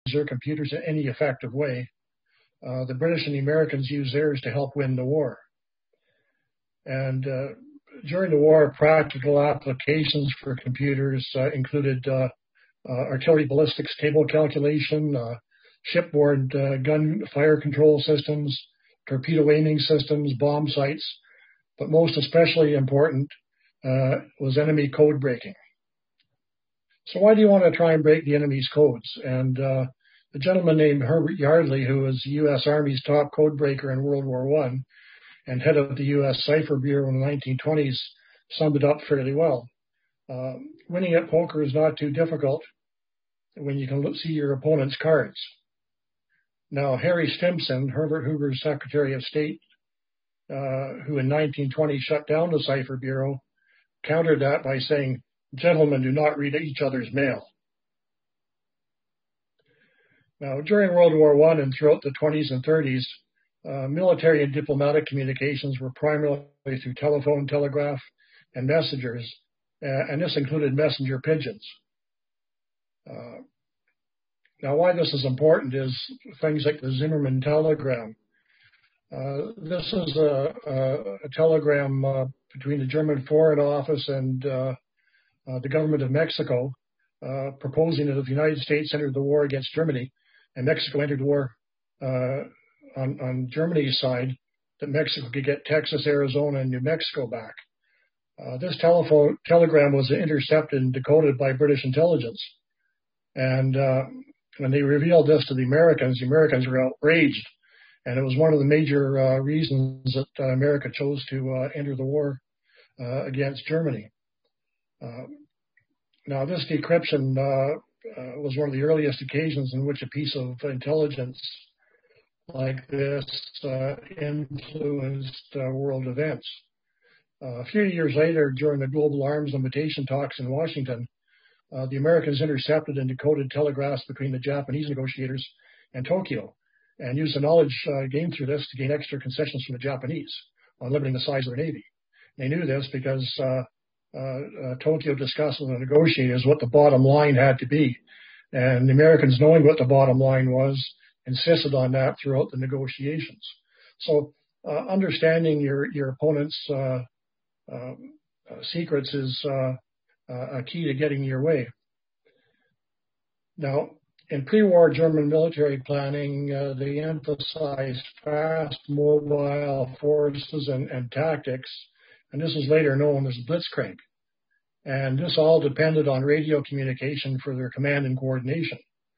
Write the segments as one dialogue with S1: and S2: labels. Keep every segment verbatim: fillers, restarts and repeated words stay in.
S1: their computers in any effective way. Uh, the British and the Americans used theirs to help win the war. And uh, during the war, practical applications for computers uh, included uh, uh, artillery ballistics table calculation, uh, shipboard uh, gun fire control systems, torpedo aiming systems, bomb sights, but most especially important uh, was enemy code breaking. So why do you want to try and break the enemy's codes? And uh, a gentleman named Herbert Yardley, who was the U S Army's top code breaker in World War One and head of the U S Cipher Bureau in the nineteen twenties, summed it up fairly well. Uh, winning at poker is not too difficult when you can look, see your opponent's cards. Now, Harry Stimson, Herbert Hoover's Secretary of State, uh, who in nineteen twenty shut down the Cipher Bureau, countered that by saying, "Gentlemen do not read each other's mail." Now, during World War One and throughout the twenties and thirties, uh, military and diplomatic communications were primarily through telephone, telegraph, and messengers, uh, and this included messenger pigeons. Uh, now, why this is important is things like the Zimmerman telegram. Uh, this is a, a, a telegram uh, between the German Foreign Office and uh, uh, the government of Mexico, uh, proposing that if the United States entered the war against Germany and Mexico entered the war uh, on, on Germany's side, that Mexico could get Texas, Arizona, and New Mexico back. Uh, this telephone telegram was intercepted and decoded by British intelligence. And uh, when they revealed this to the Americans, the Americans were outraged. And it was one of the major uh, reasons that uh, America chose to uh, enter the war uh, against Germany. Uh, now, this decryption uh, uh, was one of the earliest occasions in which a piece of intelligence like this uh, influenced uh, world events. Uh, a few years later, during the Global Arms Limitation talks in Washington, uh, the Americans intercepted and decoded telegraphs between the Japanese negotiators and Tokyo, and used the knowledge uh, gained through this to gain extra concessions from the Japanese on limiting the size of their navy. They knew this because uh, uh, uh, Tokyo discussed with the negotiators what the bottom line had to be. And the Americans, knowing what the bottom line was, insisted on that throughout the negotiations. So uh, understanding your, your opponent's uh, uh, uh, secrets is uh, uh, a key to getting your way. Now, in pre-war German military planning, uh, they emphasized fast mobile forces and, and tactics, and this is later known as blitzkrieg. And this all depended on radio communication for their command and coordination.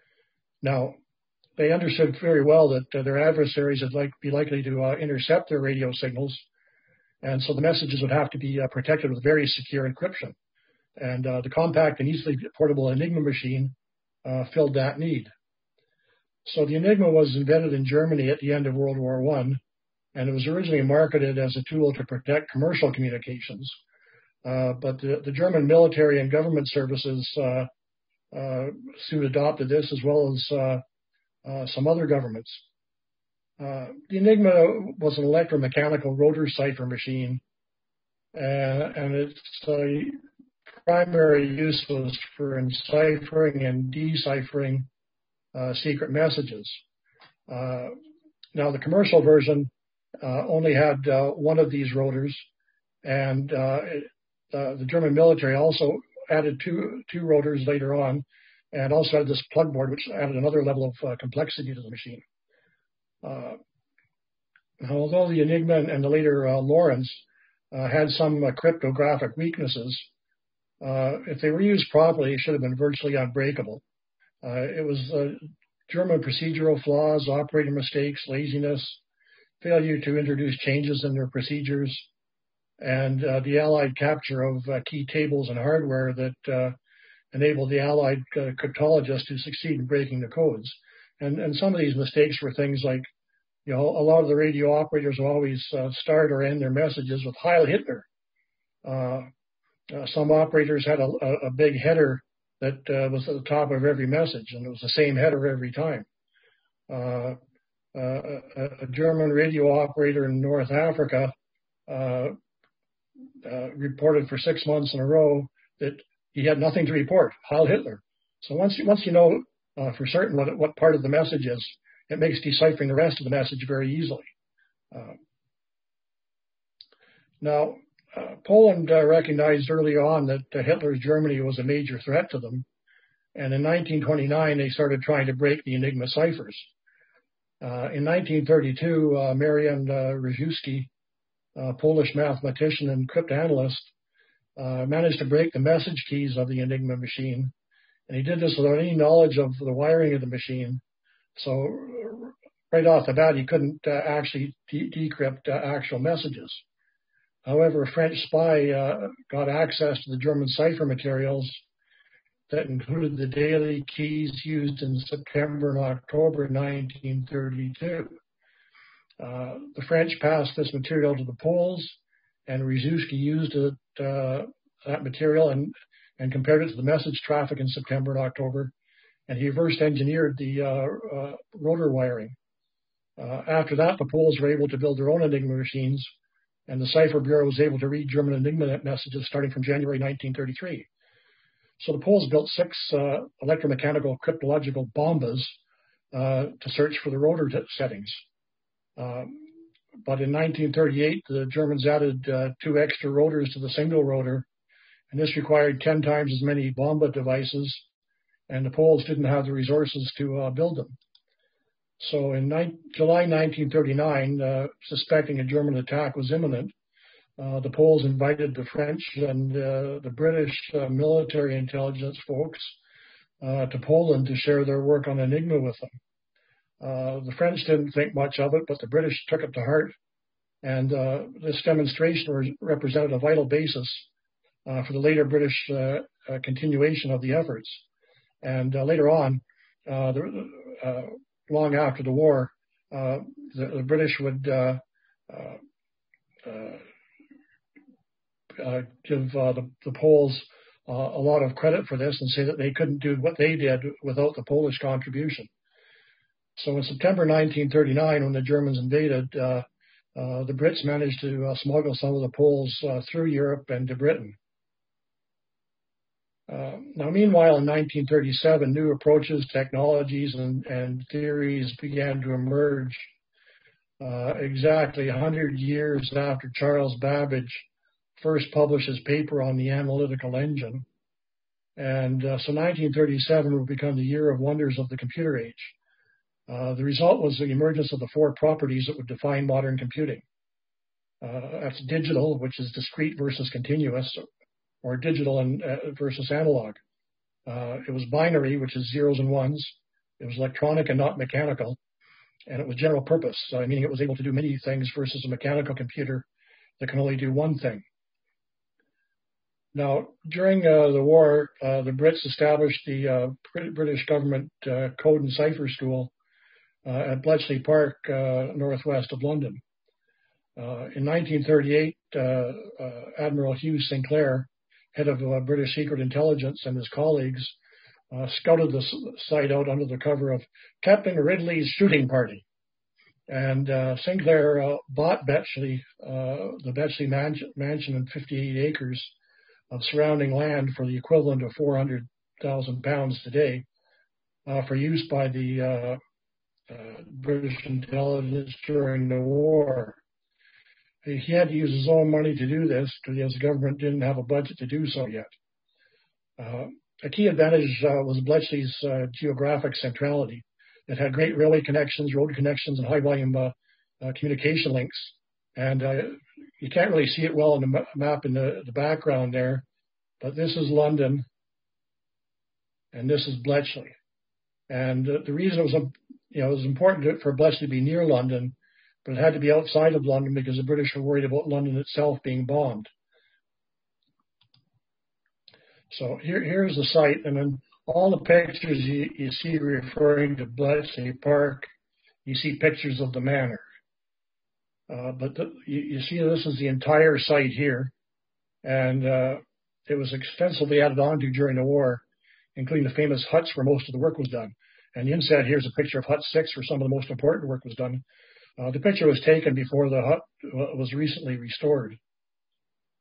S1: Now, they understood very well that uh, their adversaries would like, be likely to uh, intercept their radio signals, and so the messages would have to be uh, protected with very secure encryption. And uh, the compact and easily portable Enigma machine Uh, filled that need. So the Enigma was invented in Germany at the end of World War One, and it was originally marketed as a tool to protect commercial communications. Uh, but the, the German military and government services uh, uh, soon adopted this, as well as uh, uh, some other governments. Uh, the Enigma was an electromechanical rotor cipher machine, uh, and its uh, primary use was for enciphering and deciphering uh, secret messages. Uh, now, the commercial version uh, only had uh, one of these rotors, and uh, it, uh, the German military also added two two rotors later on, and also had this plug board, which added another level of uh, complexity to the machine. Uh, now, although the Enigma and the later uh, Lawrence uh, had some uh, cryptographic weaknesses, Uh, if they were used properly, it should have been virtually unbreakable. Uh, it was uh, German procedural flaws, operator mistakes, laziness, failure to introduce changes in their procedures, and uh, the Allied capture of uh, key tables and hardware that uh, enabled the Allied uh, cryptologists to succeed in breaking the codes. And, and some of these mistakes were things like, you know, a lot of the radio operators will always uh, start or end their messages with Heil Hitler. Uh, Uh, some operators had a, a, a big header that uh, was at the top of every message, and it was the same header every time. Uh, uh, a, a German radio operator in North Africa uh, uh, reported for six months in a row that he had nothing to report, Heil Hitler. So once you, once you know uh, for certain what, what part of the message is. It makes deciphering the rest of the message very easily. Uh, now, uh, Poland uh, recognized early on that uh, Hitler's Germany was a major threat to them. And in nineteen twenty-nine, they started trying to break the Enigma ciphers. Uh, in nineteen thirty-two, uh, Marian uh, Rejewski, a Polish mathematician and cryptanalyst, uh, managed to break the message keys of the Enigma machine. And he did this without any knowledge of the wiring of the machine. So right off the bat, he couldn't uh, actually de- decrypt uh, actual messages. However, a French spy uh, got access to the German cipher materials that included the daily keys used in September and October nineteen thirty-two. Uh, the French passed this material to the Poles, and Rejewski used it, uh, that material and, and compared it to the message traffic in September and October, and he reverse engineered the uh, uh, rotor wiring. Uh, after that, the Poles were able to build their own Enigma machines, and the Cipher Bureau was able to read German Enigma messages starting from January nineteen thirty-three. So the Poles built six uh, electromechanical cryptological bombas uh, to search for the rotor t- settings. Um, but in nineteen thirty-eight, the Germans added uh, two extra rotors to the single rotor, and this required ten times as many bomba devices, and the Poles didn't have the resources to uh, build them. So in ni- July nineteen thirty-nine, uh, suspecting a German attack was imminent, Uh, the Poles invited the French and uh, the British uh, military intelligence folks uh, to Poland to share their work on Enigma with them. Uh, the French didn't think much of it, but the British took it to heart, and uh, this demonstration re- represented a vital basis uh, for the later British uh, uh, continuation of the efforts. And uh, later on, uh, the, uh, long after the war, uh, the, the British would uh, uh, uh, Uh, give uh, the, the Poles uh, a lot of credit for this and say that they couldn't do what they did without the Polish contribution. So in September nineteen thirty-nine, when the Germans invaded, uh, uh, the Brits managed to uh, smuggle some of the Poles uh, through Europe and to Britain. Uh, now, meanwhile, in nineteen thirty-seven, new approaches, technologies, and, and theories began to emerge uh, exactly one hundred years after Charles Babbage first published his paper on the analytical engine. And uh, so nineteen thirty-seven would become the year of wonders of the computer age. Uh, the result was the emergence of the four properties that would define modern computing. Uh, that's digital, which is discrete versus continuous, or digital and uh, versus analog. Uh, it was binary, which is zeros and ones. It was electronic and not mechanical. And it was general purpose, uh, meaning it was able to do many things versus a mechanical computer that can only do one thing. Now, during uh, the war, uh, the Brits established the uh, British government uh, Code and Cipher School uh, at Bletchley Park, uh, northwest of London. Uh, in nineteen thirty-eight, uh, uh, Admiral Hugh Sinclair, head of uh, British Secret Intelligence, and his colleagues uh, scouted the site out under the cover of Captain Ridley's shooting party. And uh, Sinclair uh, bought Bletchley, uh, the Bletchley man- mansion in fifty-eight acres of surrounding land for the equivalent of four hundred thousand pounds today uh, for use by the uh, uh, British intelligence during the war. He had to use his own money to do this because the government didn't have a budget to do so yet. Uh, a key advantage uh, was Bletchley's uh, geographic centrality. It had great railway connections, road connections, and high-volume uh, uh, communication links. And uh, you can't really see it well on the map in the, the background there, but this is London, and this is Bletchley. And uh, the reason it was, you know, it was important for Bletchley to be near London, but it had to be outside of London because the British were worried about London itself being bombed. So here, here's the site, and then all the pictures you, you see referring to Bletchley Park, you see pictures of the manor. Uh, but the, you, you see this is the entire site here, and uh, it was extensively added on to during the war, including the famous huts where most of the work was done. And the inside here is a picture of Hut six where some of the most important work was done. Uh, the picture was taken before the hut was recently restored.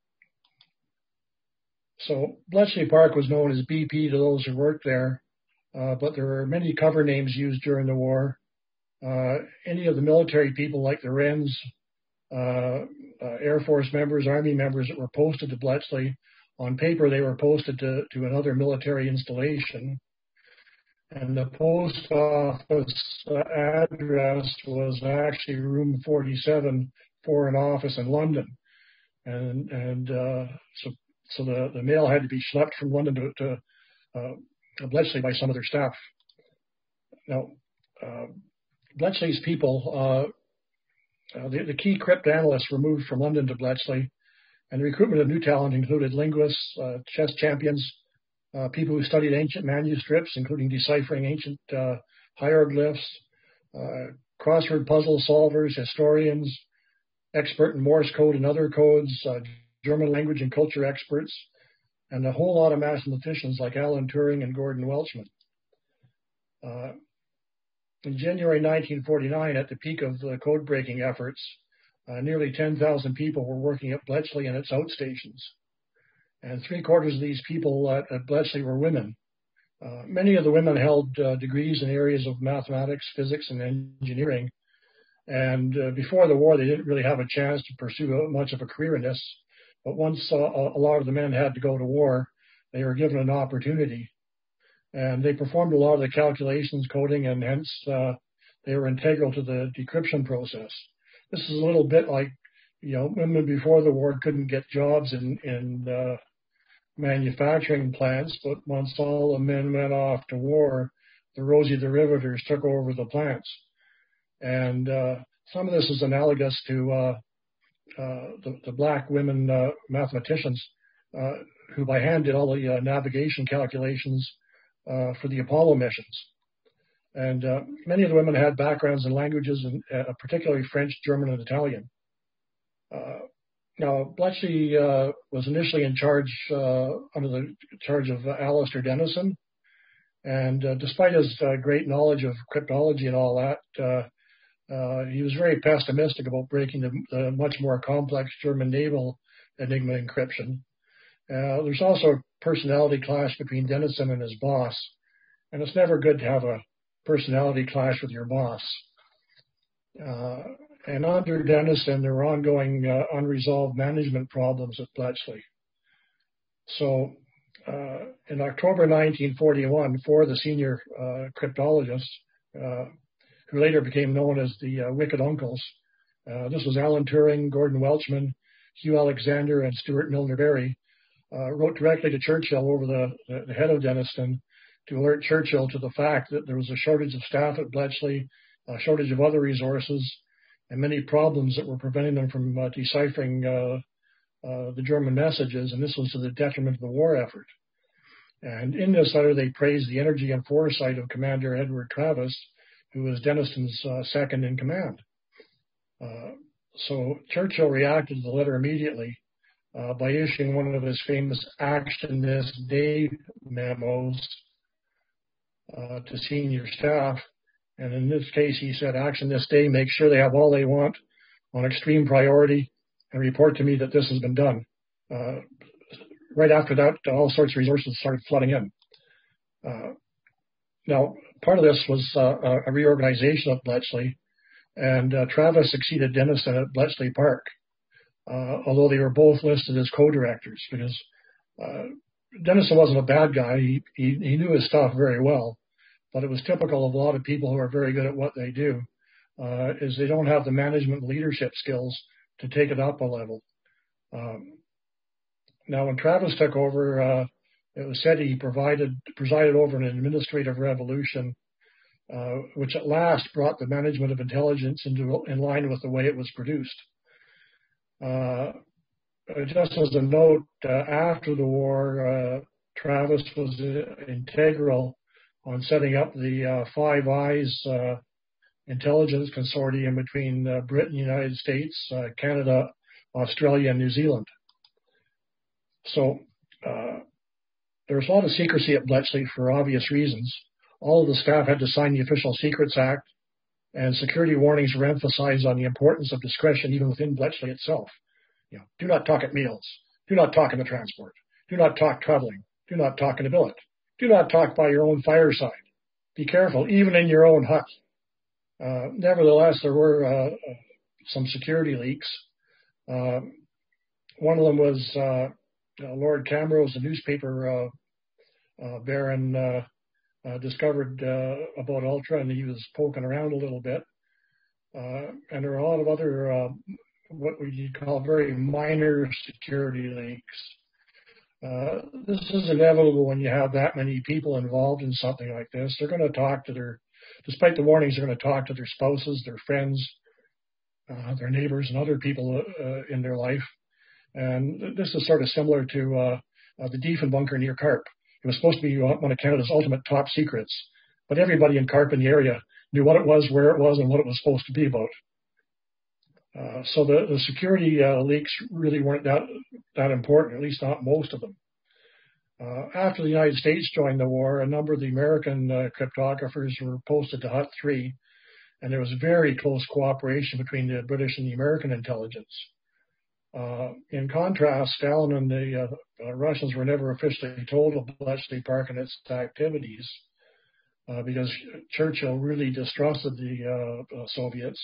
S1: So Bletchley Park was known as B P to those who worked there. uh, but there were many cover names used during the war. Uh, any of the military people like the Wrens, uh, uh, Air Force members, Army members that were posted to Bletchley, on paper they were posted to, to another military installation. And the post office uh, address was actually room forty-seven, Foreign Office in London. And, and uh, so, so the, the mail had to be schlepped from London to, to uh, Bletchley by some of their staff. Now, uh, Bletchley's people, uh, uh, the, the key crypt analysts were moved from London to Bletchley, and the recruitment of new talent included linguists, uh, chess champions, uh, people who studied ancient manuscripts, including deciphering ancient uh, hieroglyphs, uh, crossword puzzle solvers, historians, expert in Morse code and other codes, uh, German language and culture experts, and a whole lot of mathematicians like Alan Turing and Gordon Welchman. Uh, in January nineteen forty-nine, at the peak of the code-breaking efforts, uh, nearly ten thousand people were working at Bletchley and its outstations. And three-quarters of these people at, at Bletchley were women. Uh, many of the women held uh, degrees in areas of mathematics, physics, and engineering. And uh, before the war, they didn't really have a chance to pursue a, much of a career in this. But once uh, a lot of the men had to go to war, they were given an opportunity. And they performed a lot of the calculations, coding, and hence uh, they were integral to the decryption process. This is a little bit like, you know, women before the war couldn't get jobs in, in uh, manufacturing plants, but once all the men went off to war, the Rosie derivators took over the plants. And uh, some of this is analogous to uh, uh, the, the black women uh, mathematicians uh, who by hand did all the uh, navigation calculations uh, for the Apollo missions. And uh, many of the women had backgrounds in languages, and uh, particularly French, German, and Italian. Uh, now, Bletchley uh, was initially in charge, uh, under the charge of uh, Alistair Dennison. And uh, despite his uh, great knowledge of cryptology and all that, uh, Uh, he was very pessimistic about breaking the, the much more complex German naval Enigma encryption. Uh, there's also a personality clash between Dennison and his boss, and it's never good to have a personality clash with your boss. Uh, and under Dennison, there were ongoing uh, unresolved management problems at Bletchley. So uh, in October nineteen forty-one, four of the senior uh, cryptologists, uh, who later became known as the uh, Wicked Uncles. Uh, this was Alan Turing, Gordon Welchman, Hugh Alexander, and Stuart Milner Berry, uh, wrote directly to Churchill over the, the, the head of Denniston to alert Churchill to the fact that there was a shortage of staff at Bletchley, a shortage of other resources, and many problems that were preventing them from uh, deciphering uh, uh, the German messages, and this was to the detriment of the war effort. And in this letter, they praised the energy and foresight of Commander Edward Travis, who was Denniston's uh, second in command. Uh, so Churchill reacted to the letter immediately uh, by issuing one of his famous Action This Day memos uh, to senior staff. And in this case, he said, action this day, make sure they have all they want on extreme priority and report to me that this has been done. Uh, right after that, all sorts of resources started flooding in. Uh, now, part of this was uh, a reorganization of Bletchley, and uh, Travis succeeded Dennison at Bletchley Park, uh, although they were both listed as co-directors, because uh, Dennison wasn't a bad guy. He, he, he knew his stuff very well, but it was typical of a lot of people who are very good at what they do, uh, is they don't have the management and leadership skills to take it up a level. Um, now, when Travis took over, uh, it was said he provided, presided over an administrative revolution, uh, which at last brought the management of intelligence into in line with the way it was produced. Uh, just as a note, uh, after the war, uh, Travis was uh, integral on setting up the uh, Five Eyes uh, intelligence consortium between uh, Britain, United States, uh, Canada, Australia, and New Zealand. So uh, there was a lot of secrecy at Bletchley for obvious reasons. All of the staff had to sign the Official Secrets Act, and security warnings were emphasized on the importance of discretion even within Bletchley itself. You know, do not talk at meals. Do not talk in the transport. Do not talk traveling. Do not talk in the billet. do not talk by your own fireside. Be careful, even in your own hut. Uh, nevertheless, there were uh, some security leaks. Uh, one of them was uh, uh, Lord Camrose, the newspaper uh, uh, baron, uh, uh, discovered uh, about Ultra, and he was poking around a little bit. Uh, and there are a lot of other, uh, what we call very minor security leaks. Uh, this is inevitable when you have that many people involved in something like this. They're going to talk to their, despite the warnings, they're going to talk to their spouses, their friends, uh, their neighbors, and other people uh, in their life. And this is sort of similar to uh, uh, the Diefen bunker near Carp. It was supposed to be one of Canada's ultimate top secrets, but everybody in Carp in the area knew what it was, where it was, and what it was supposed to be about. Uh, so the, the security uh, leaks really weren't that, that important, at least not most of them. Uh, after the United States joined the war, a number of the American uh, cryptographers were posted to Hut three, and there was very close cooperation between the British and the American intelligence. Uh, in contrast, Stalin and the uh, uh, Russians were never officially told of Bletchley Park and its activities uh, because Churchill really distrusted the uh, uh, Soviets.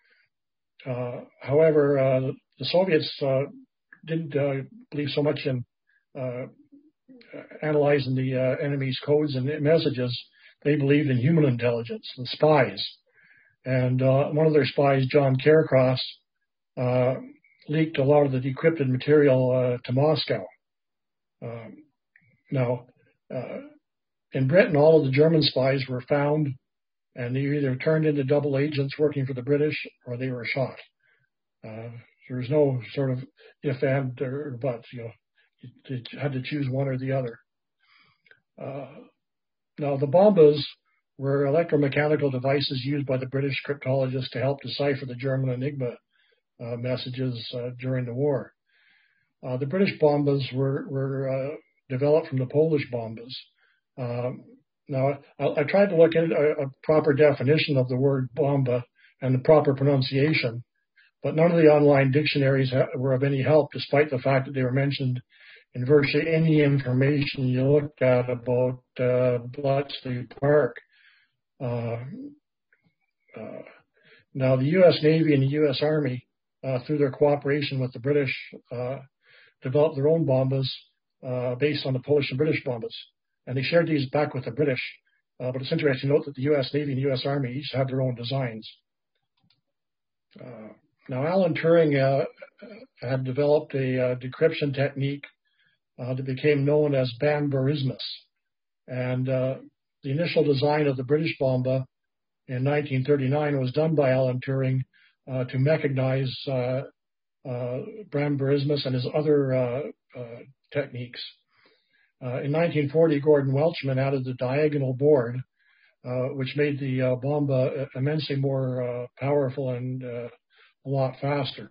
S1: Uh, however, uh, the Soviets uh, didn't uh, believe so much in uh, analyzing the uh, enemy's codes and messages. They believed in human intelligence, the spies. And uh, one of their spies, John Caircross, uh, leaked a lot of the decrypted material uh, to Moscow. Um, now, uh, in Britain, all of the German spies were found, and they either turned into double agents working for the British, or they were shot. Uh, there was no sort of if and or buts. You know, you, you had to choose one or the other. Uh, now, the bombas were electromechanical devices used by the British cryptologists to help decipher the German Enigma uh, messages uh, during the war. Uh, the British bombas were, were uh, developed from the Polish bombas. Um, now, I, I tried to look at a, a proper definition of the word bomba and the proper pronunciation, but none of the online dictionaries ha- were of any help, despite the fact that they were mentioned in virtually any information you looked at about uh, Bletchley Park. Uh, uh, now, the U S Navy and the U S Army, uh, through their cooperation with the British, uh, developed their own bombas uh, based on the Polish and British bombas. And they shared these back with the British. Uh, but it's interesting to note that the U S Navy and the U S Army each had their own designs. Uh, now, Alan Turing uh, had developed a uh, decryption technique uh, that became known as Bambarismus. And uh, the initial design of the British bomba in nineteen thirty-nine was done by Alan Turing uh, to mechanize uh, uh, Bambarismus and his other uh, uh, techniques. Uh, in nineteen forty, Gordon Welchman added the diagonal board, uh, which made the uh, bomba immensely more uh, powerful and uh, a lot faster.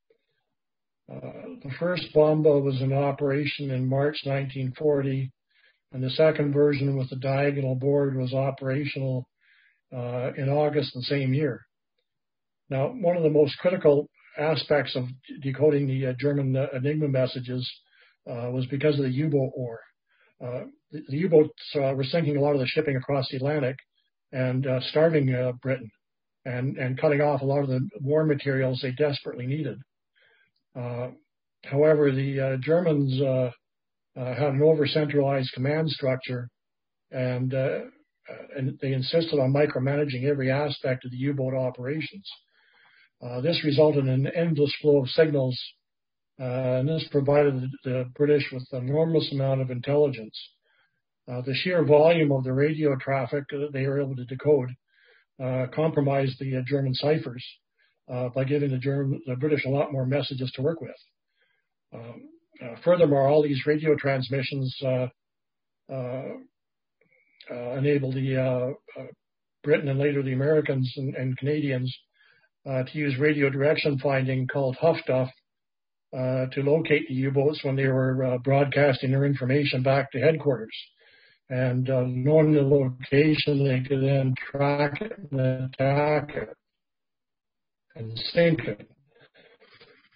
S1: Uh, the first bomba was in operation in March nineteen forty, and the second version with the diagonal board was operational uh, in August the same year. Now, one of the most critical aspects of decoding the uh, German uh, Enigma messages uh, was because of the U-boat war. Uh, the, the U-boats uh, were sinking a lot of the shipping across the Atlantic and uh, starving uh, Britain and, and cutting off a lot of the war materials they desperately needed. Uh, however, the uh, Germans uh, uh, had an over-centralized command structure, and, uh, and they insisted on micromanaging every aspect of the U-boat operations. Uh, this resulted in an endless flow of signals, uh, and this provided the, the British with an enormous amount of intelligence. Uh, the sheer volume of the radio traffic that they were able to decode uh, compromised the uh, German ciphers uh, by giving the, German, the British a lot more messages to work with. Um, uh, furthermore, all these radio transmissions uh, uh, uh, enabled the uh, uh, Britain and later the Americans and, and Canadians uh, to use radio direction finding called Huff Duff uh, to locate the U-boats when they were uh, broadcasting their information back to headquarters. And uh, knowing the location, they could then track it and attack it and sink it.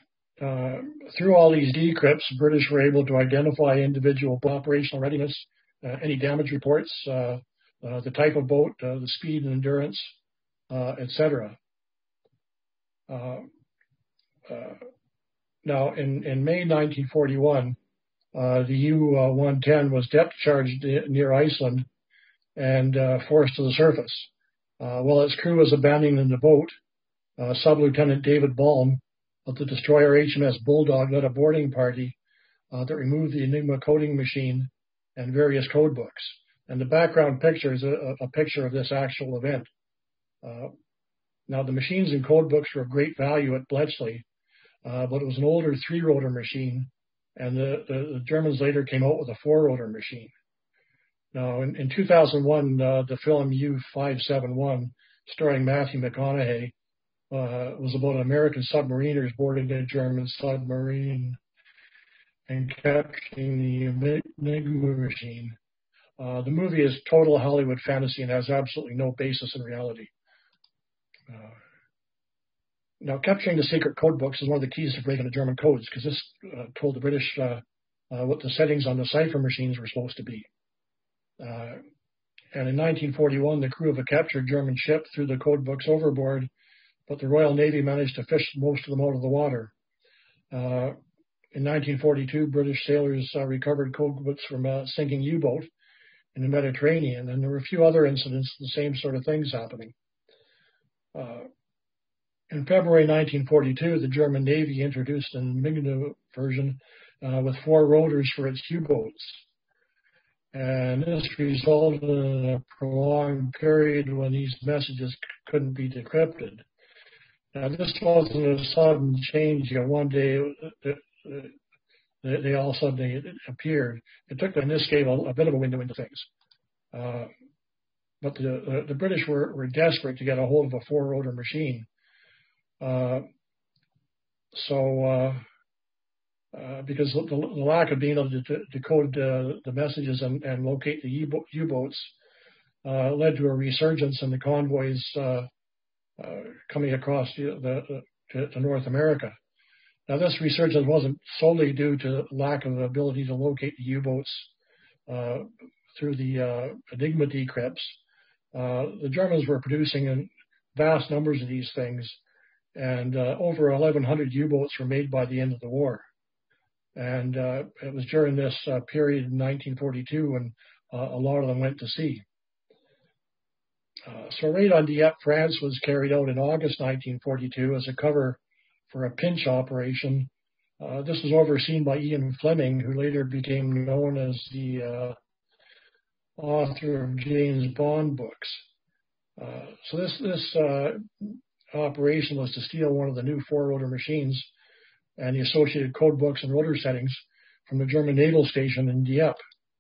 S1: Uh, through all these decrypts, the British were able to identify individual operational readiness uh, any damage reports, uh, uh, the type of boat, uh, the speed and endurance, uh, et cetera. Uh, uh, now, in, in May nineteen forty-one, uh, the U one ten was depth charged near Iceland and uh, forced to the surface. Uh, while its crew was abandoning the boat, uh, Sub-Lieutenant David Balm of the destroyer H M S Bulldog led a boarding party uh, that removed the Enigma coding machine and various code books. And the background picture is a, a picture of this actual event. Uh, now, the machines and code books were of great value at Bletchley, uh, but it was an older three-rotor machine, and the, the, the Germans later came out with a four-rotor machine. Now, in, in two thousand one, uh, the film U five seventy-one, starring Matthew McConaughey, uh, was about American submariners boarding a German submarine and capturing the Enigma machine. Uh, the movie is total Hollywood fantasy and has absolutely no basis in reality. Uh, now, capturing the secret code books is one of the keys to breaking the German codes, because this uh, told the British uh, uh, what the settings on the cipher machines were supposed to be. Uh, and in nineteen forty-one, the crew of a captured German ship threw the code books overboard, but the Royal Navy managed to fish most of them out of the water. Uh, in nineteen forty-two, British sailors uh, recovered code books from a sinking U-boat in the Mediterranean, and there were a few other incidents, the same sort of things happening. Uh, in February nineteen forty-two, the German Navy introduced an Enigma version uh, with four rotors for its U-boats. And this resulted in a prolonged period when these messages couldn't be decrypted. Now, this wasn't a sudden change. You know, one day they, they all suddenly appeared. It took them, this gave a, a bit of a window into things. Uh, but the, the, the British were, were desperate to get a hold of a four-rotor machine. Uh, so, uh, Uh, because the, the lack of being able to de- decode uh, the messages and, and locate the U-bo- U-boats uh, led to a resurgence in the convoys uh, uh, coming across the, the, to, to North America. Now, this resurgence wasn't solely due to lack of ability to locate the U-boats uh, through the uh, Enigma decrypts. Uh, the Germans were producing vast numbers of these things, and uh, over eleven hundred U-boats were made by the end of the war. And uh, it was during this uh, period in nineteen forty-two when uh, a lot of them went to sea. Uh, so a raid on Dieppe, France was carried out in August nineteen forty-two as a cover for a pinch operation. Uh, this was overseen by Ian Fleming, who later became known as the uh, author of James Bond books. Uh, so this, this uh, operation was to steal one of the new four-rotor machines and the associated code books and rotor settings from the German naval station in Dieppe.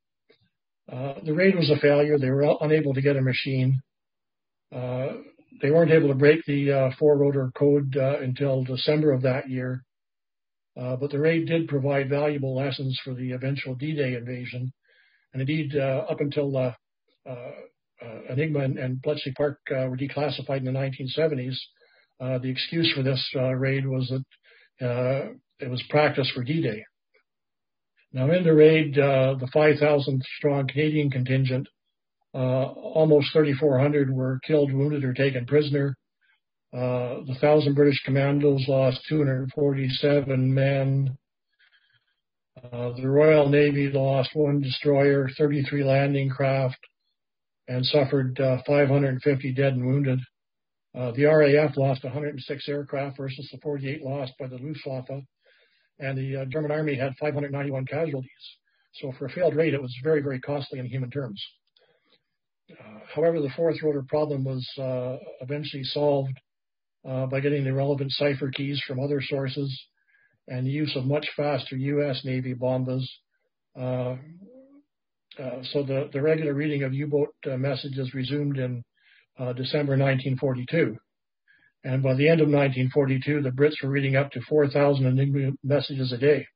S1: Uh, the raid was a failure. They were unable to get a machine. Uh, they weren't able to break the uh, four-rotor code uh, until December of that year. Uh, but the raid did provide valuable lessons for the eventual D-Day invasion. And indeed, uh, up until uh, uh, uh, Enigma and, and Bletchley Park uh, were declassified in the nineteen seventies, uh, the excuse for this uh, raid was that Uh, it was practice for D-Day. Now, in the raid, uh, the five thousand strong Canadian contingent, uh, almost thirty-four hundred were killed, wounded, or taken prisoner. Uh, the one thousand British commandos lost two hundred forty-seven men. Uh, the Royal Navy lost one destroyer, thirty-three landing craft, and suffered uh, five hundred fifty dead and wounded. Uh, the R A F lost one hundred six aircraft versus the forty-eight lost by the Luftwaffe, and the uh, German Army had five hundred ninety-one casualties. So for a failed raid, it was very, very costly in human terms. Uh, however, the fourth rotor problem was uh, eventually solved uh, by getting the relevant cipher keys from other sources and the use of much faster U S Navy bombas. Uh, uh, so the, the regular reading of U-boat uh, messages resumed in Uh, December nineteen forty-two. And by the end of nineteen forty-two, the Brits were reading up to four thousand Enigma messages a day.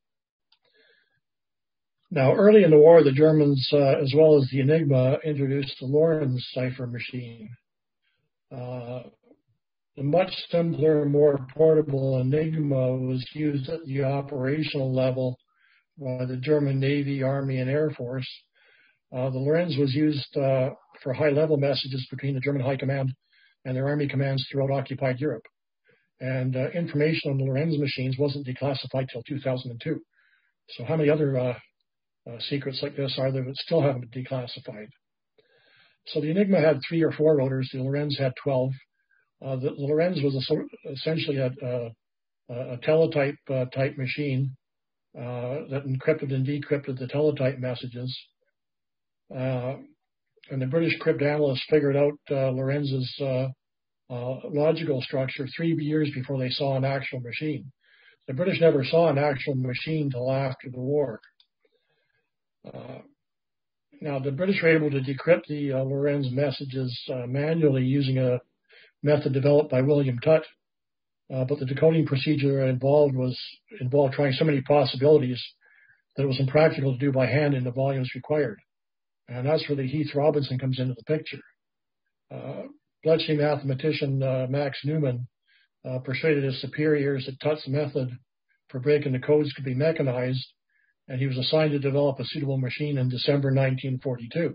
S1: Now, early in the war, the Germans, uh, as well as the Enigma, introduced the Lorenz cipher machine. Uh, the much simpler, more portable Enigma was used at the operational level by the German Navy, Army, and Air Force. Uh, the Lorenz was used uh, for high-level messages between the German High Command and their army commands throughout occupied Europe. And uh, information on the Lorenz machines wasn't declassified till two thousand two. So how many other uh, uh, secrets like this are there that still haven't been declassified? So the Enigma had three or four rotors. The Lorenz had twelve. Uh, the, the Lorenz was a, essentially a, a, a teletype uh, type machine uh, that encrypted and decrypted the teletype messages. Uh, and the British cryptanalysts figured out uh, Lorenz's uh, uh, logical structure three years before they saw an actual machine. The British never saw an actual machine till after the war. Uh, now, the British were able to decrypt the uh, Lorenz messages uh, manually using a method developed by William Tutt, uh, but the decoding procedure involved was involved trying so many possibilities that it was impractical to do by hand in the volumes required. And that's where the Heath Robinson comes into the picture. Uh, Bletchley mathematician uh, Max Newman uh, persuaded his superiors that Tutt's method for breaking the codes could be mechanized, and he was assigned to develop a suitable machine in December nineteen forty-two.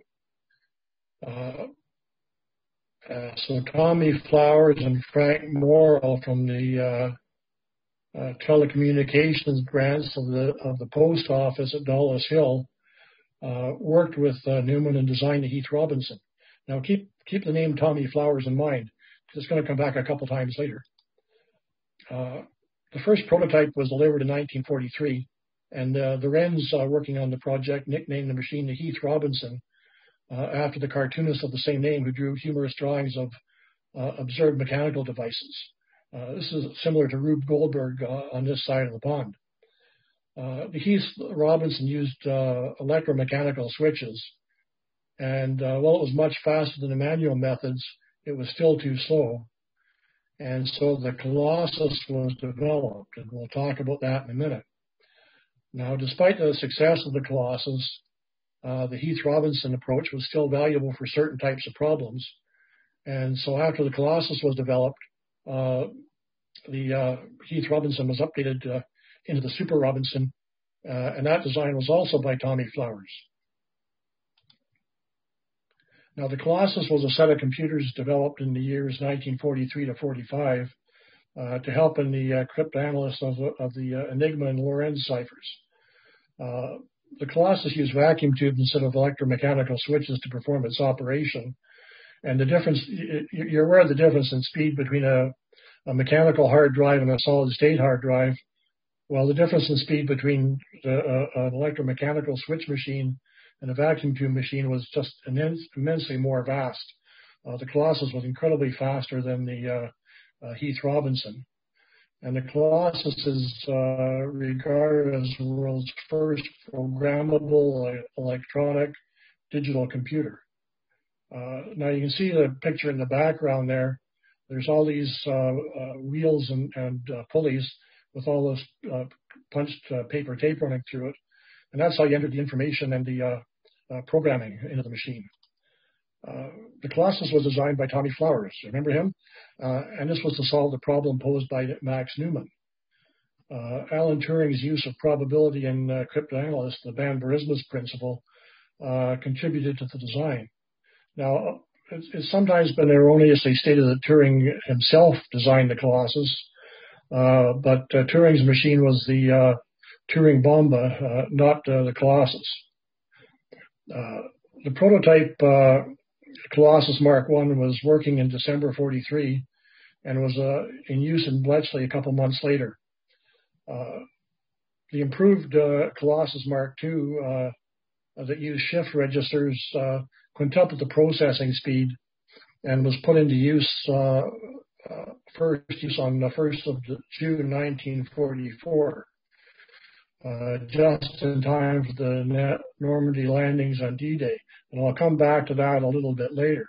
S1: Uh, uh, so Tommy Flowers and Frank Morrill from the uh, uh, telecommunications branch of the of the post office at Dollis Hill uh, worked with uh, Newman and designed the Heath Robinson. Now keep keep the name Tommy Flowers in mind, because it's going to come back a couple times later. Uh, the first prototype was delivered in nineteen forty-three, and uh, the Wrens uh, working on the project nicknamed the machine the Heath Robinson uh, after the cartoonist of the same name who drew humorous drawings of uh, observed mechanical devices. Uh, this is similar to Rube Goldberg uh, on this side of the pond. Uh, the Heath Robinson used uh, electromechanical switches, and uh, while it was much faster than the manual methods, it was still too slow. And so the Colossus was developed, and we'll talk about that in a minute. Now, despite the success of the Colossus, uh, the Heath Robinson approach was still valuable for certain types of problems. And so after the Colossus was developed, uh, the uh, Heath Robinson was updated uh, into the Super Robinson, uh, and that design was also by Tommy Flowers. Now, the Colossus was a set of computers developed in the years nineteen forty-three to forty-five uh, to help in the uh, cryptanalysis of, of the uh, Enigma and Lorenz ciphers. Uh, the Colossus used vacuum tubes instead of electromechanical switches to perform its operation. And the difference, you're aware of the difference in speed between a, a mechanical hard drive and a solid state hard drive. Well, the difference in speed between the, uh, an electromechanical switch machine and a vacuum tube machine was just immense, immensely more vast. Uh, the Colossus was incredibly faster than the uh, uh, Heath Robinson. And the Colossus is uh, regarded as the world's first programmable electronic digital computer. Uh, now you can see the picture in the background there. There's all these uh, uh, wheels and, and uh, pulleys with all this uh, punched uh, paper tape running through it. And that's how you enter the information and the uh, uh, programming into the machine. Uh, the Colossus was designed by Tommy Flowers. Remember him? Uh, and this was to solve the problem posed by Max Newman. Uh, Alan Turing's use of probability in uh, cryptanalysis, the Van-Burismas principle, uh, contributed to the design. Now, it's, it's sometimes been erroneously stated that Turing himself designed the Colossus, uh, but uh, Turing's machine was the uh, Turing Bomba, uh, not uh, the Colossus. Uh, the prototype uh, Colossus Mark one was working in December forty-three and was uh, in use in Bletchley a couple months later. Uh, the improved uh, Colossus Mark two uh, that used shift registers uh, quintupled the processing speed and was put into use uh, uh, first use on the first of June nineteen forty-four. Uh, just in time for the Normandy landings on D-Day. And I'll come back to that a little bit later.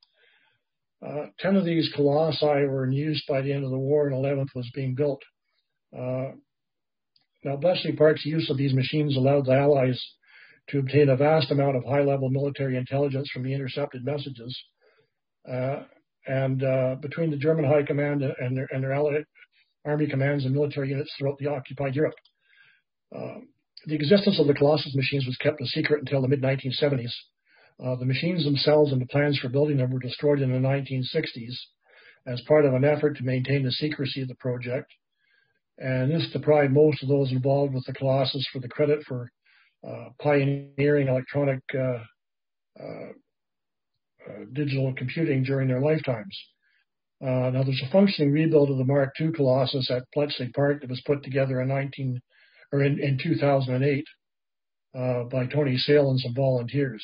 S1: Uh, ten of these colossi were in use by the end of the war, and eleventh was being built. Uh, now, Bletchley Park's use of these machines allowed the Allies to obtain a vast amount of high-level military intelligence from the intercepted messages. Uh, and uh, between the German High Command and their, and their Allied Army commands and military units throughout the occupied Europe. Uh, the existence of the Colossus machines was kept a secret until the mid nineteen seventies, Uh, the machines themselves and the plans for building them were destroyed in the nineteen sixties as part of an effort to maintain the secrecy of the project. And this deprived most of those involved with the Colossus for the credit for uh, pioneering electronic uh, uh, uh, digital computing during their lifetimes. Uh, now, there's a functioning rebuild of the Mark two Colossus at Bletchley Park that was put together in nineteen or in, in two thousand eight uh, by Tony Sale and some volunteers.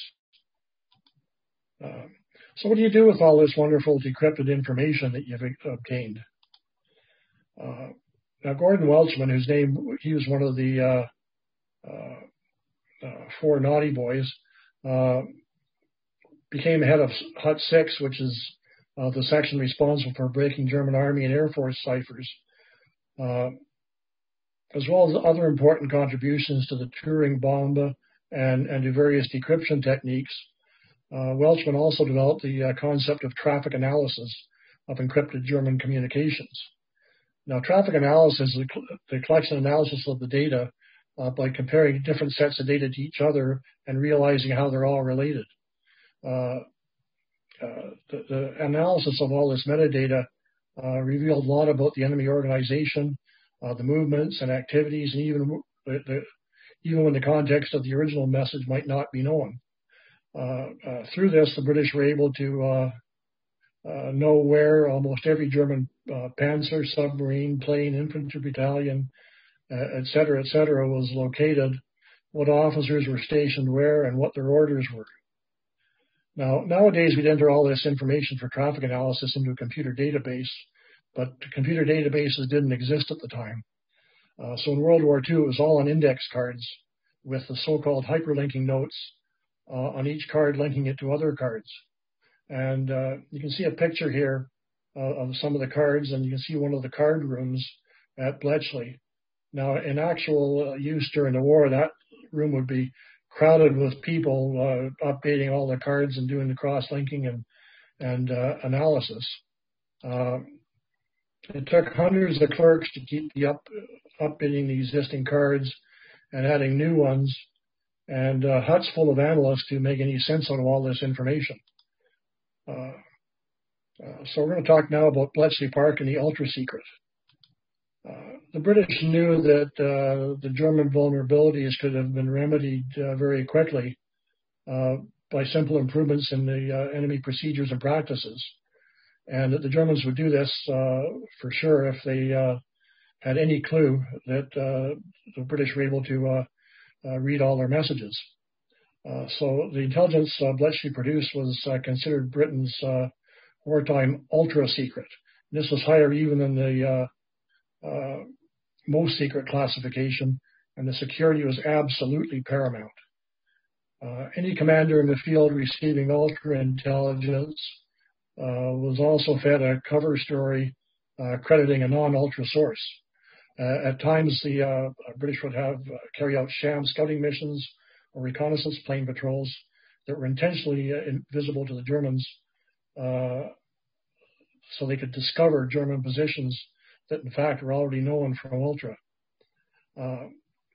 S1: Uh, so, what do you do with all this wonderful decrypted information that you've obtained? Uh, now, Gordon Welchman, whose name he was one of the uh, uh, uh, four naughty boys, uh, became head of H U T six, which is uh, the section responsible for breaking German Army and Air Force ciphers, uh, as well as other important contributions to the Turing bombe and, and to various decryption techniques. Uh, Welchman also developed the uh, concept of traffic analysis of encrypted German communications. Now, traffic analysis is the collection analysis of the data uh, by comparing different sets of data to each other and realizing how they're all related. Uh, uh, the, the analysis of all this metadata uh, revealed a lot about the enemy organization, uh, the movements and activities, and even the, the, even when the context of the original message might not be known. Uh, uh, through this, the British were able to uh, uh, know where almost every German uh, panzer, submarine, plane, infantry battalion, uh, et cetera, et cetera, was located, what officers were stationed where, and what their orders were. Now, nowadays, we'd enter all this information for traffic analysis into a computer database, but computer databases didn't exist at the time. Uh, so in World War Two, it was all on index cards with the so-called hyperlinking notes uh, on each card linking it to other cards. And uh, you can see a picture here uh, of some of the cards, and you can see one of the card rooms at Bletchley. Now, in actual uh, use during the war, that room would be crowded with people uh, updating all the cards and doing the cross-linking and, and uh, analysis. Uh, it took hundreds of clerks to keep the up, updating the existing cards and adding new ones, and uh, H U T's full of analysts to make any sense out of all this information. Uh, uh, so we're going to talk now about Bletchley Park and the ultra secret. Uh, the British knew that uh, the German vulnerabilities could have been remedied uh, very quickly uh, by simple improvements in the uh, enemy procedures and practices, and that the Germans would do this uh, for sure if they uh, had any clue that uh, the British were able to uh, uh, read all their messages. Uh, so the intelligence uh, Bletchley produced was uh, considered Britain's uh, wartime ultra secret. This was higher even than the uh, Uh, most secret classification, and the security was absolutely paramount. Uh, any commander in the field receiving ultra intelligence uh, was also fed a cover story uh, crediting a non-ultra source. Uh, at times, the uh, British would have uh, carry out sham scouting missions or reconnaissance plane patrols that were intentionally uh, invisible to the Germans, uh, so they could discover German positions that in fact were already known from ultra. Uh,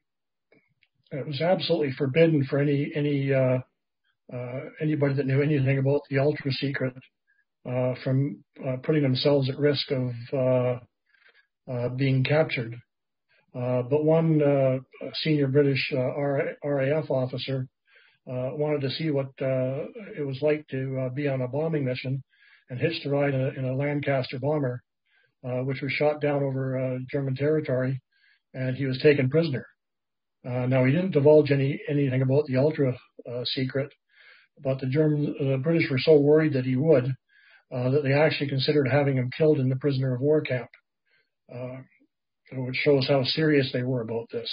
S1: it was absolutely forbidden for any any uh, uh, anybody that knew anything about the ultra secret uh, from uh, putting themselves at risk of uh, uh, being captured. Uh, but one uh, senior British uh, R A F officer uh, wanted to see what uh, it was like to uh, be on a bombing mission and hitched a ride in a, in a Lancaster bomber, Uh, which was shot down over uh, German territory, and he was taken prisoner. Uh, now, he didn't divulge any anything about the ultra uh, secret, but the German, uh, the British were so worried that he would uh, that they actually considered having him killed in the prisoner of war camp, uh, which shows how serious they were about this.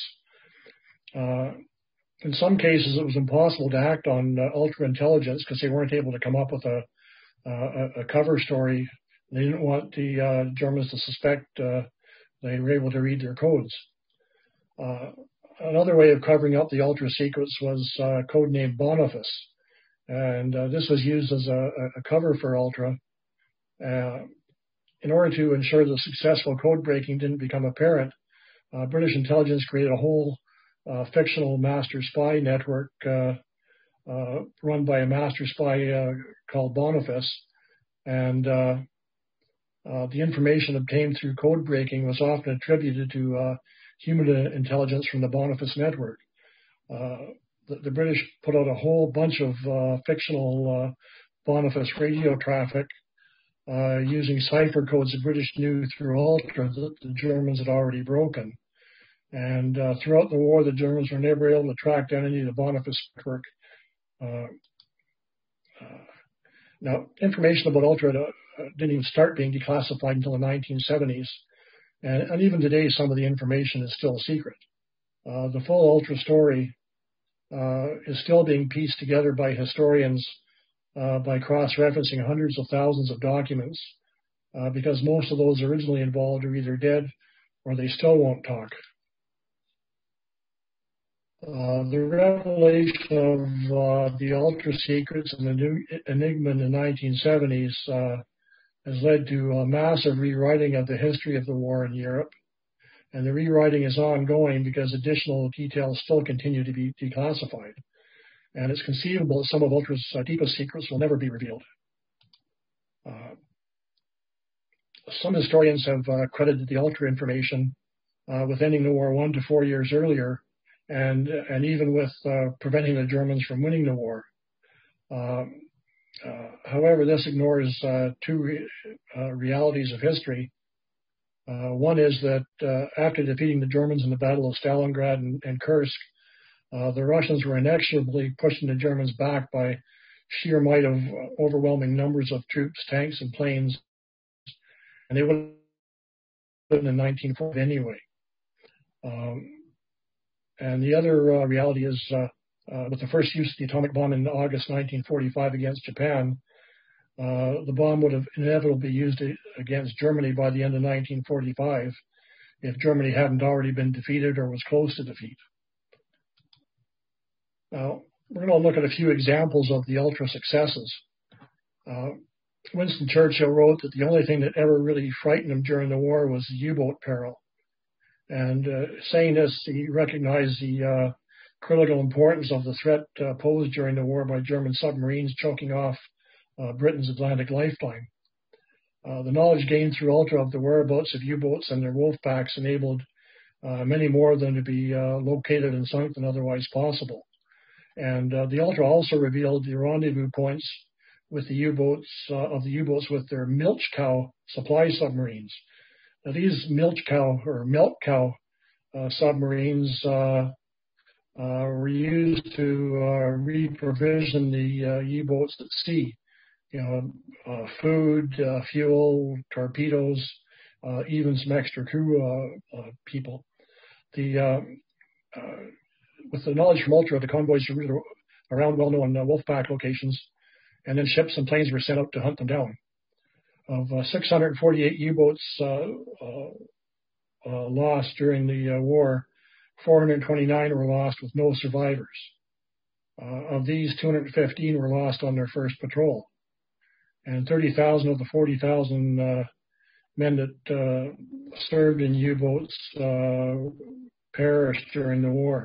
S1: Uh, in some cases, it was impossible to act on uh, ultra intelligence because they weren't able to come up with a, uh, a cover story. They didn't want the uh, Germans to suspect uh, they were able to read their codes. Uh, another way of covering up the ultra secrets was uh, codenamed Boniface, and uh, this was used as a, a cover for ultra. Uh, in order to ensure that successful code breaking didn't become apparent, uh, British intelligence created a whole uh, fictional master spy network uh, uh, run by a master spy uh, called Boniface. And uh, uh, the information obtained through code breaking was often attributed to uh, human intelligence from the Boniface network. Uh, the, the British put out a whole bunch of uh, fictional uh, Boniface radio traffic uh, using cipher codes the British knew through Ultra that the Germans had already broken. And uh, throughout the war, the Germans were never able to track down any of the Boniface network. Uh, uh, now, information about Ultra uh, didn't even start being declassified until the nineteen seventies. And, and even today, some of the information is still secret. Uh, the full Ultra story uh, is still being pieced together by historians uh, by cross-referencing hundreds of thousands of documents uh, because most of those originally involved are either dead or they still won't talk. Uh, the revelation of uh, the Ultra secrets and the new Enigma in the nineteen seventies uh, has led to a massive rewriting of the history of the war in Europe. And the rewriting is ongoing because additional details still continue to be declassified. And it's conceivable that some of Ultra's uh, deepest secrets will never be revealed. Uh, some historians have uh, credited the Ultra information uh, with ending the war one to four years earlier, and and even with uh, preventing the Germans from winning the war. Um, uh, however, this ignores uh, two re- uh, realities of history. Uh, one is that uh, after defeating the Germans in the Battle of Stalingrad and, and Kursk, uh, the Russians were inexorably pushing the Germans back by sheer might of uh, overwhelming numbers of troops, tanks, and planes, and they would have been in nineteen forty anyway. Um, and the other uh, reality is, uh, uh, with the first use of the atomic bomb in August nineteen forty-five against Japan, Uh, the bomb would have inevitably been used against Germany by the end of nineteen forty-five if Germany hadn't already been defeated or was close to defeat. Now, we're going to look at a few examples of the Ultra successes. Uh, Winston Churchill wrote that the only thing that ever really frightened him during the war was the U-boat peril. And uh, saying this, he recognized the uh, critical importance of the threat uh, posed during the war by German submarines choking off Uh, Britain's Atlantic lifeline. Uh, the knowledge gained through Ultra of the whereabouts of U-boats and their wolf packs enabled uh, many more of them to be uh, located and sunk than otherwise possible. And uh, the Ultra also revealed the rendezvous points with the U-boats uh, of the U-boats with their milch cow supply submarines. Now, these milch cow or milk cow uh, submarines uh, uh, were used to uh, re-provision the uh, U-boats at sea. You know, uh, food, uh, fuel, torpedoes, uh, even some extra crew uh, uh, people. The uh, uh, with the knowledge from Ultra, the convoys were around well-known uh, Wolfpack locations, and then ships and planes were sent out to hunt them down. Of uh, six hundred forty-eight U-boats uh, uh, uh, lost during the uh, war, four hundred twenty-nine were lost with no survivors. Uh, of these, two hundred fifteen were lost on their first patrol. And thirty thousand of the forty thousand uh, men that uh, served in U-boats uh, perished during the war.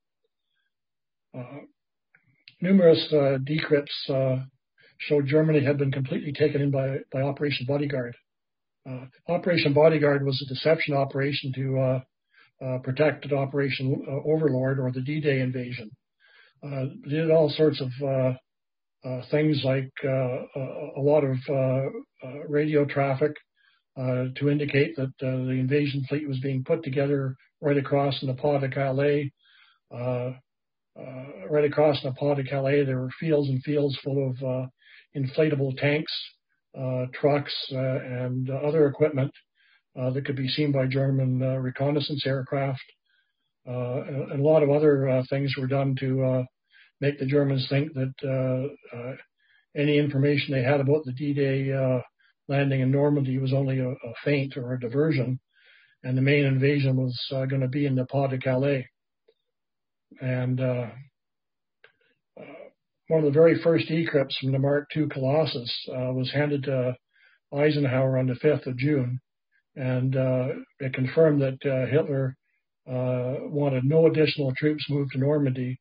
S1: Uh, numerous uh, decrypts uh, showed Germany had been completely taken in by, by Operation Bodyguard. Uh, Operation Bodyguard was a deception operation to uh, uh, protect Operation Overlord, or the D-Day invasion. Uh, did all sorts of uh, Uh, things like uh, a, a lot of uh, uh, radio traffic uh, to indicate that uh, the invasion fleet was being put together right across in the Pas de Calais. Uh, uh, right across in the Pas de Calais, there were fields and fields full of uh, inflatable tanks, uh, trucks, uh, and uh, other equipment uh, that could be seen by German uh, reconnaissance aircraft. Uh, and, and a lot of other uh, things were done to uh, make the Germans think that uh, uh, any information they had about the D-Day uh, landing in Normandy was only a, a feint or a diversion, and the main invasion was uh, going to be in the Pas de Calais. And uh, uh, one of the very first decrypts from the Mark two Colossus uh, was handed to Eisenhower on the fifth of June, and uh, it confirmed that uh, Hitler uh, wanted no additional troops moved to Normandy,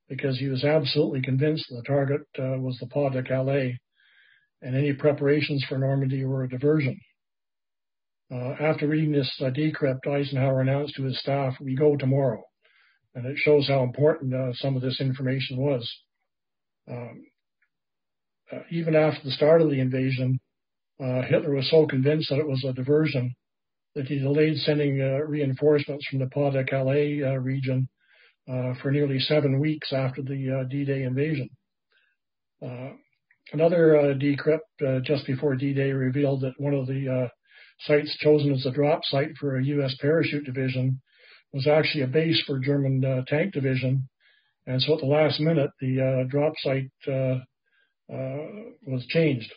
S1: because he was absolutely convinced the target uh, was the Pas de Calais, and any preparations for Normandy were a diversion. Uh, after reading this uh, decrypt, Eisenhower announced to his staff, "We go tomorrow." And it shows how important uh, some of this information was. Um, uh, even after the start of the invasion, uh, Hitler was so convinced that it was a diversion that he delayed sending uh, reinforcements from the Pas de Calais uh, region uh, for nearly seven weeks after the uh, D-Day invasion. Uh, another uh, decrypt uh, just before D-Day revealed that one of the uh, sites chosen as a drop site for a U S parachute division was actually a base for German uh, tank division. And so at the last minute, the uh, drop site uh, uh, was changed.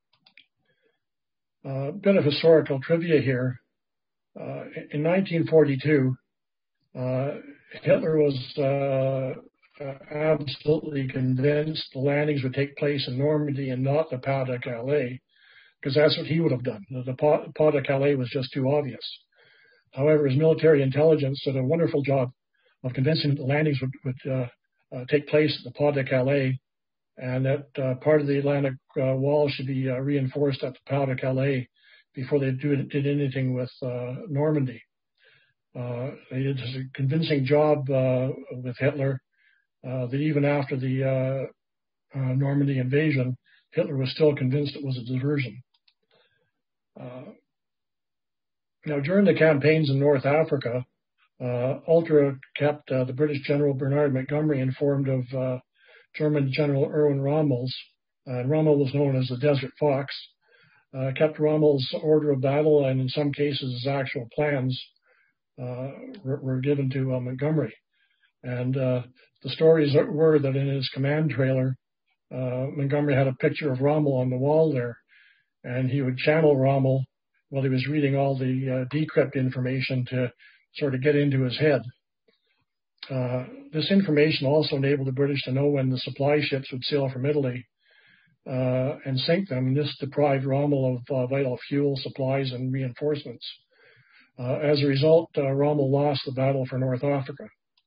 S1: A uh, bit of historical trivia here. Uh, in nineteen forty-two, uh, Hitler was uh, uh, absolutely convinced the landings would take place in Normandy and not the Pas de Calais, because that's what he would have done. The Pas de Calais was just too obvious. However, his military intelligence did a wonderful job of convincing that the landings would, would uh, uh, take place at the Pas de Calais, and that uh, part of the Atlantic uh, wall should be uh, reinforced at the Pas de Calais before they do, did anything with uh, Normandy. Uh, they did a convincing job uh, with Hitler uh, that even after the uh, uh, Normandy invasion, Hitler was still convinced it was a diversion. Uh, Now, during the campaigns in North Africa, uh, Ultra kept uh, the British General Bernard Montgomery informed of uh, German General Erwin Rommel's, uh, and Rommel was known as the Desert Fox, uh, kept Rommel's order of battle, and in some cases his actual plans uh, were, were given to uh, Montgomery. And uh, the stories were that in his command trailer, uh, Montgomery had a picture of Rommel on the wall there, and he would channel Rommel while he was reading all the uh, decrypt information to sort of get into his head. Uh, this information also enabled the British to know when the supply ships would sail from Italy uh, and sink them. And this deprived Rommel of uh, vital fuel, supplies, and reinforcements. Uh, as a result, uh, Rommel lost the battle for North Africa.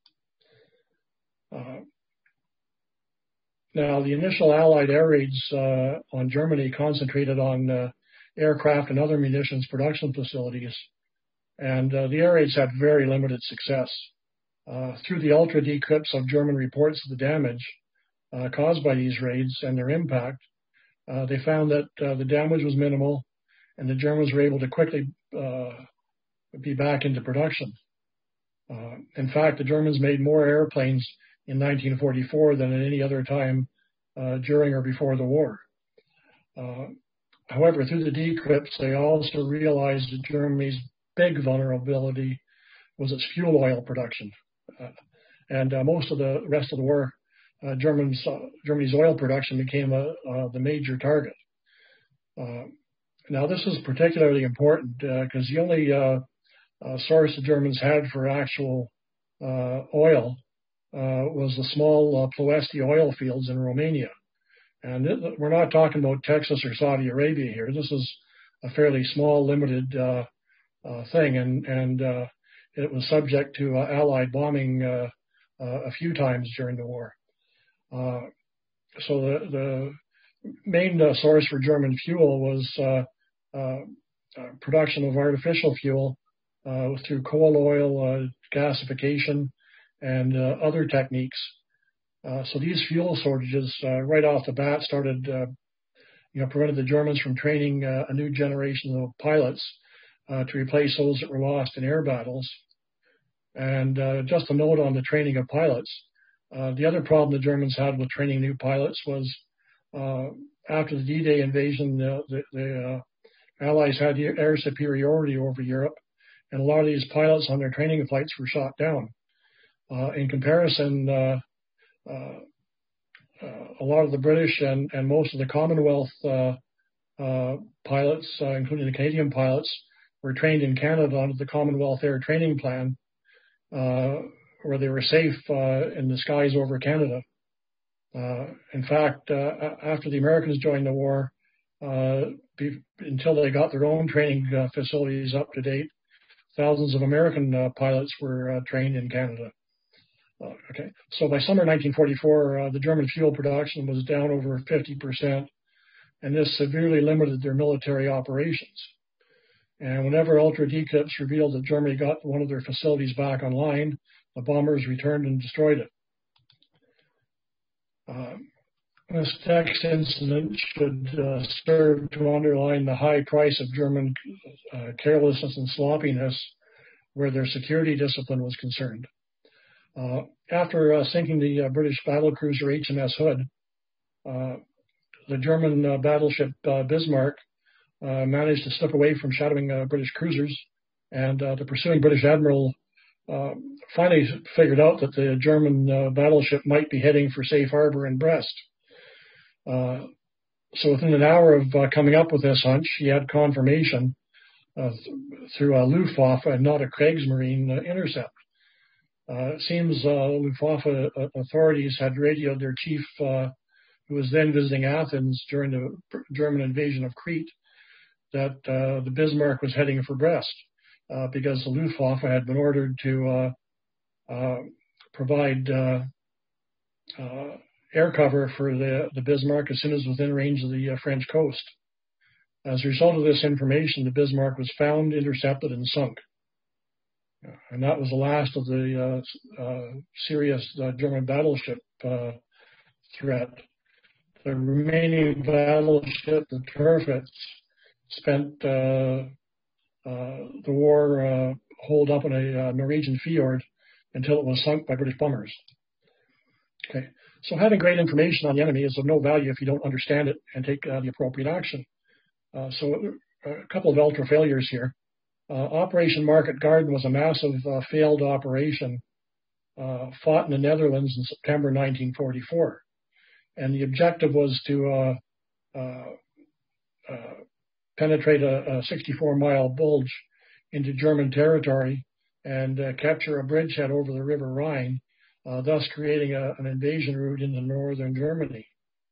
S1: Uh, now, the initial Allied air raids uh, on Germany concentrated on uh, aircraft and other munitions production facilities, and uh, the air raids had very limited success. Uh, through the ultra decrypts of German reports of the damage uh, caused by these raids and their impact, uh, they found that uh, the damage was minimal, and the Germans were able to quickly uh, be back into production. Uh, in fact, the Germans made more airplanes in nineteen forty-four than at any other time uh, during or before the war. Uh, However, through the decrypts, they also realized that Germany's big vulnerability was its fuel oil production. Uh, and uh, most of the rest of the war, uh, Germans, uh, Germany's oil production became a, uh, the major target. Uh, now, this is particularly important because uh, the only uh, uh, source the Germans had for actual uh, oil uh, was the small uh, Ploesti oil fields in Romania. And it, we're not talking about Texas or Saudi Arabia here. This is a fairly small, limited uh, uh, thing, and, and uh, it was subject to uh, Allied bombing uh, uh, a few times during the war. Uh, so the, the main uh, source for German fuel was uh, uh, uh, production of artificial fuel uh, through coal oil uh, gasification and uh, other techniques. Uh, so these fuel shortages, uh, right off the bat, started, uh, you know, prevented the Germans from training uh, a new generation of pilots uh, to replace those that were lost in air battles. And uh, just a note on the training of pilots, uh, the other problem the Germans had with training new pilots was uh, after the D-Day invasion, uh, the, the uh, Allies had air superiority over Europe, and a lot of these pilots on their training flights were shot down. Uh, in comparison, uh, Uh, uh, a lot of the British and, and most of the Commonwealth uh, uh, pilots, uh, including the Canadian pilots, were trained in Canada under the Commonwealth Air Training Plan, uh, where they were safe uh, in the skies over Canada. Uh, in fact, uh, after the Americans joined the war, uh, be, until they got their own training uh, facilities up to date, thousands of American uh, pilots were uh, trained in Canada. Uh, okay, so by summer nineteen forty-four, uh, the German fuel production was down over fifty percent, and this severely limited their military operations. And whenever Ultra Decrypts revealed that Germany got one of their facilities back online, the bombers returned and destroyed it. Uh, this next incident should uh, serve to underline the high price of German uh, carelessness and sloppiness where their security discipline was concerned. Uh, after uh, sinking the uh, British battlecruiser H M S Hood, uh, the German uh, battleship uh, Bismarck uh, managed to slip away from shadowing uh, British cruisers, and uh, the pursuing British admiral uh, finally figured out that the German uh, battleship might be heading for safe harbor in Brest. Uh, so within an hour of uh, coming up with this hunch, he had confirmation uh, th- through a Luftwaffe and not a Kriegsmarine uh, intercept. Uh, it seems uh, Luftwaffe uh, authorities had radioed their chief, uh, who was then visiting Athens during the German invasion of Crete, that uh, the Bismarck was heading for Brest uh, because the Luftwaffe had been ordered to uh, uh, provide uh, uh, air cover for the, the Bismarck as soon as within range of the uh, French coast. As a result of this information, the Bismarck was found, intercepted, and sunk. And that was the last of the uh, uh, serious uh, German battleship uh, threat. The remaining battleship, the Tirpitz, spent uh, uh, the war uh, holed up in a uh, Norwegian fjord until it was sunk by British bombers. Okay, so having great information on the enemy is of no value if you don't understand it and take uh, the appropriate action. Uh, so a couple of ultra failures here. Uh, Operation Market Garden was a massive uh, failed operation uh, fought in the Netherlands in September nineteen forty-four. And the objective was to uh, uh, uh, penetrate a sixty-four mile bulge into German territory and uh, capture a bridgehead over the River Rhine, uh, thus creating a, an invasion route into northern Germany.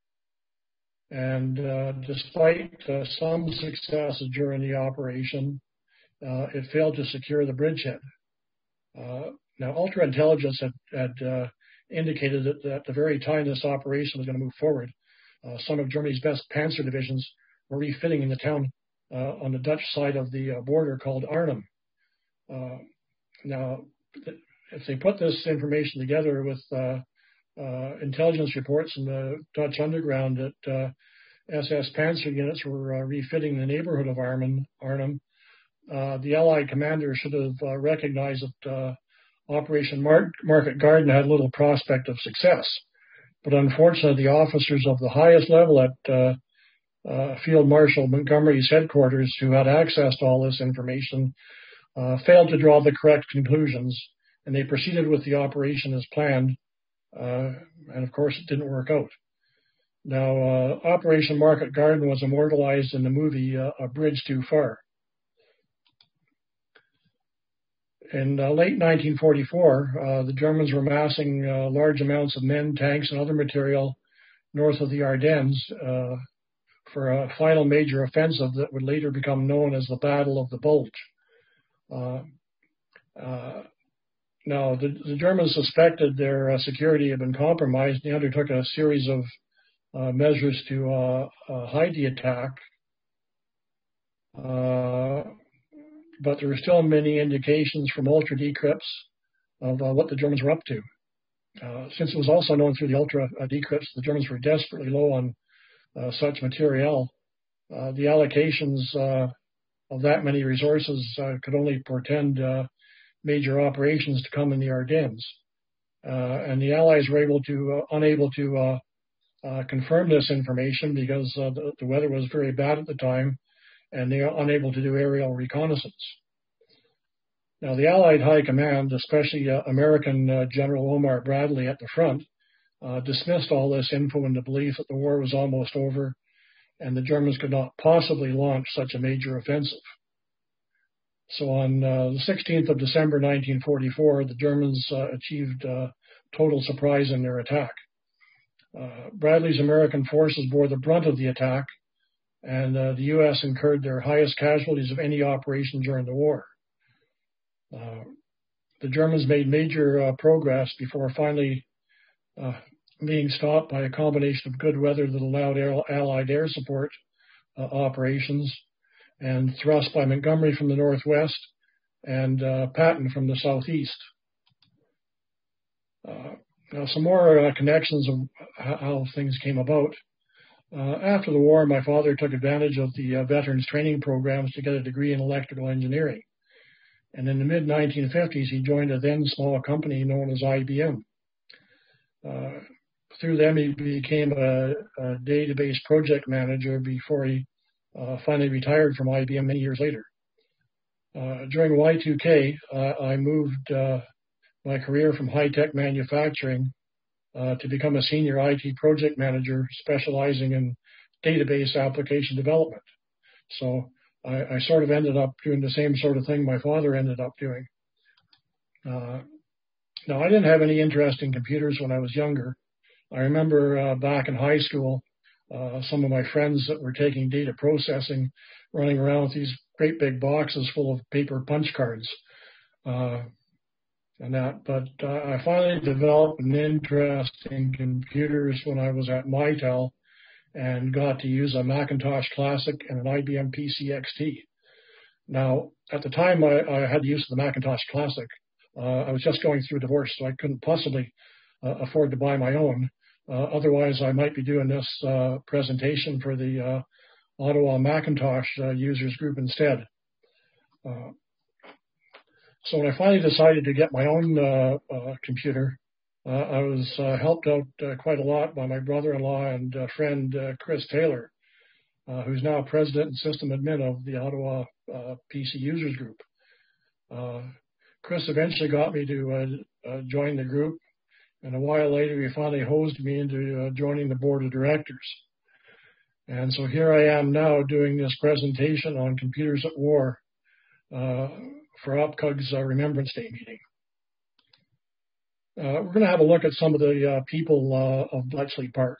S1: And uh, despite uh, some successes during the operation, Uh, it failed to secure the bridgehead. Uh, now, Ultra Intelligence had, had uh, indicated that, that at the very time this operation was going to move forward, uh, some of Germany's best Panzer divisions were refitting in the town uh, on the Dutch side of the uh, border called Arnhem. Uh, now, if they put this information together with uh, uh, intelligence reports from the Dutch underground that uh, S S Panzer units were uh, refitting the neighborhood of Arnhem, Arnhem Uh, the Allied commander should have uh, recognized that uh, Operation Mar- Market Garden had little prospect of success. But unfortunately, the officers of the highest level at uh, uh, Field Marshal Montgomery's headquarters, who had access to all this information, uh, failed to draw the correct conclusions, and they proceeded with the operation as planned. Uh, and of course, it didn't work out. Now, uh, Operation Market Garden was immortalized in the movie uh, A Bridge Too Far. In uh, late nineteen forty-four, uh, the Germans were massing uh, large amounts of men, tanks, and other material north of the Ardennes uh, for a final major offensive that would later become known as the Battle of the Bulge. Uh, uh, now, the, the Germans suspected their uh, security had been compromised. They undertook a series of uh, measures to uh, uh, hide the attack. Uh, But there were still many indications from Ultra Decrypts of uh, what the Germans were up to. Uh, since it was also known through the Ultra uh, Decrypts, the Germans were desperately low on uh, such material. Uh, the allocations uh, of that many resources uh, could only portend uh, major operations to come in the Ardennes. Uh, and the Allies were able to, uh, unable to uh, uh, confirm this information because uh, the, the weather was very bad at the time, and they are unable to do aerial reconnaissance. Now, the Allied High Command, especially uh, American uh, General Omar Bradley at the front, uh, dismissed all this info in the belief that the war was almost over and the Germans could not possibly launch such a major offensive. So on uh, the sixteenth of December nineteen forty-four, the Germans uh, achieved uh, total surprise in their attack. Uh, Bradley's American forces bore the brunt of the attack, and uh, the U S incurred their highest casualties of any operation during the war. Uh, the Germans made major uh, progress before finally uh, being stopped by a combination of good weather that allowed air, Allied air support uh, operations, and thrust by Montgomery from the northwest and uh, Patton from the southeast. Uh, now, some more uh, connections of how things came about. Uh, after the war, my father took advantage of the uh, veterans training programs to get a degree in electrical engineering. And in the mid nineteen fifties, he joined a then small company known as I B M. Uh, through them, he became a, a database project manager before he uh, finally retired from I B M many years later. Uh, during Y two K, uh, I moved uh, my career from high-tech manufacturing uh, to become a senior I T project manager specializing in database application development. So I, I sort of ended up doing the same sort of thing my father ended up doing. Uh, now, I didn't have any interest in computers when I was younger. I remember uh, back in high school, uh, some of my friends that were taking data processing running around with these great big boxes full of paper punch cards. Uh, and that, but uh, I finally developed an interest in computers when I was at Mitel and got to use a Macintosh Classic and an I B M P C X T. Now, at the time I, I had the use of the Macintosh Classic, uh, I was just going through a divorce, so I couldn't possibly uh, afford to buy my own. Uh, otherwise, I might be doing this uh, presentation for the uh, Ottawa Macintosh uh, users group instead. Uh, so when I finally decided to get my own uh, uh, computer, uh, I was uh, helped out uh, quite a lot by my brother-in-law and uh, friend uh, Chris Taylor, uh, who's now president and system admin of the Ottawa uh, P C users group. Uh, Chris eventually got me to uh, uh, join the group, and a while later he finally hosed me into uh, joining the board of directors. And so here I am now doing this presentation on computers at war uh, for O P C U G's uh, Remembrance Day meeting. Uh, we're going to have a look at some of the uh, people uh, of Bletchley Park.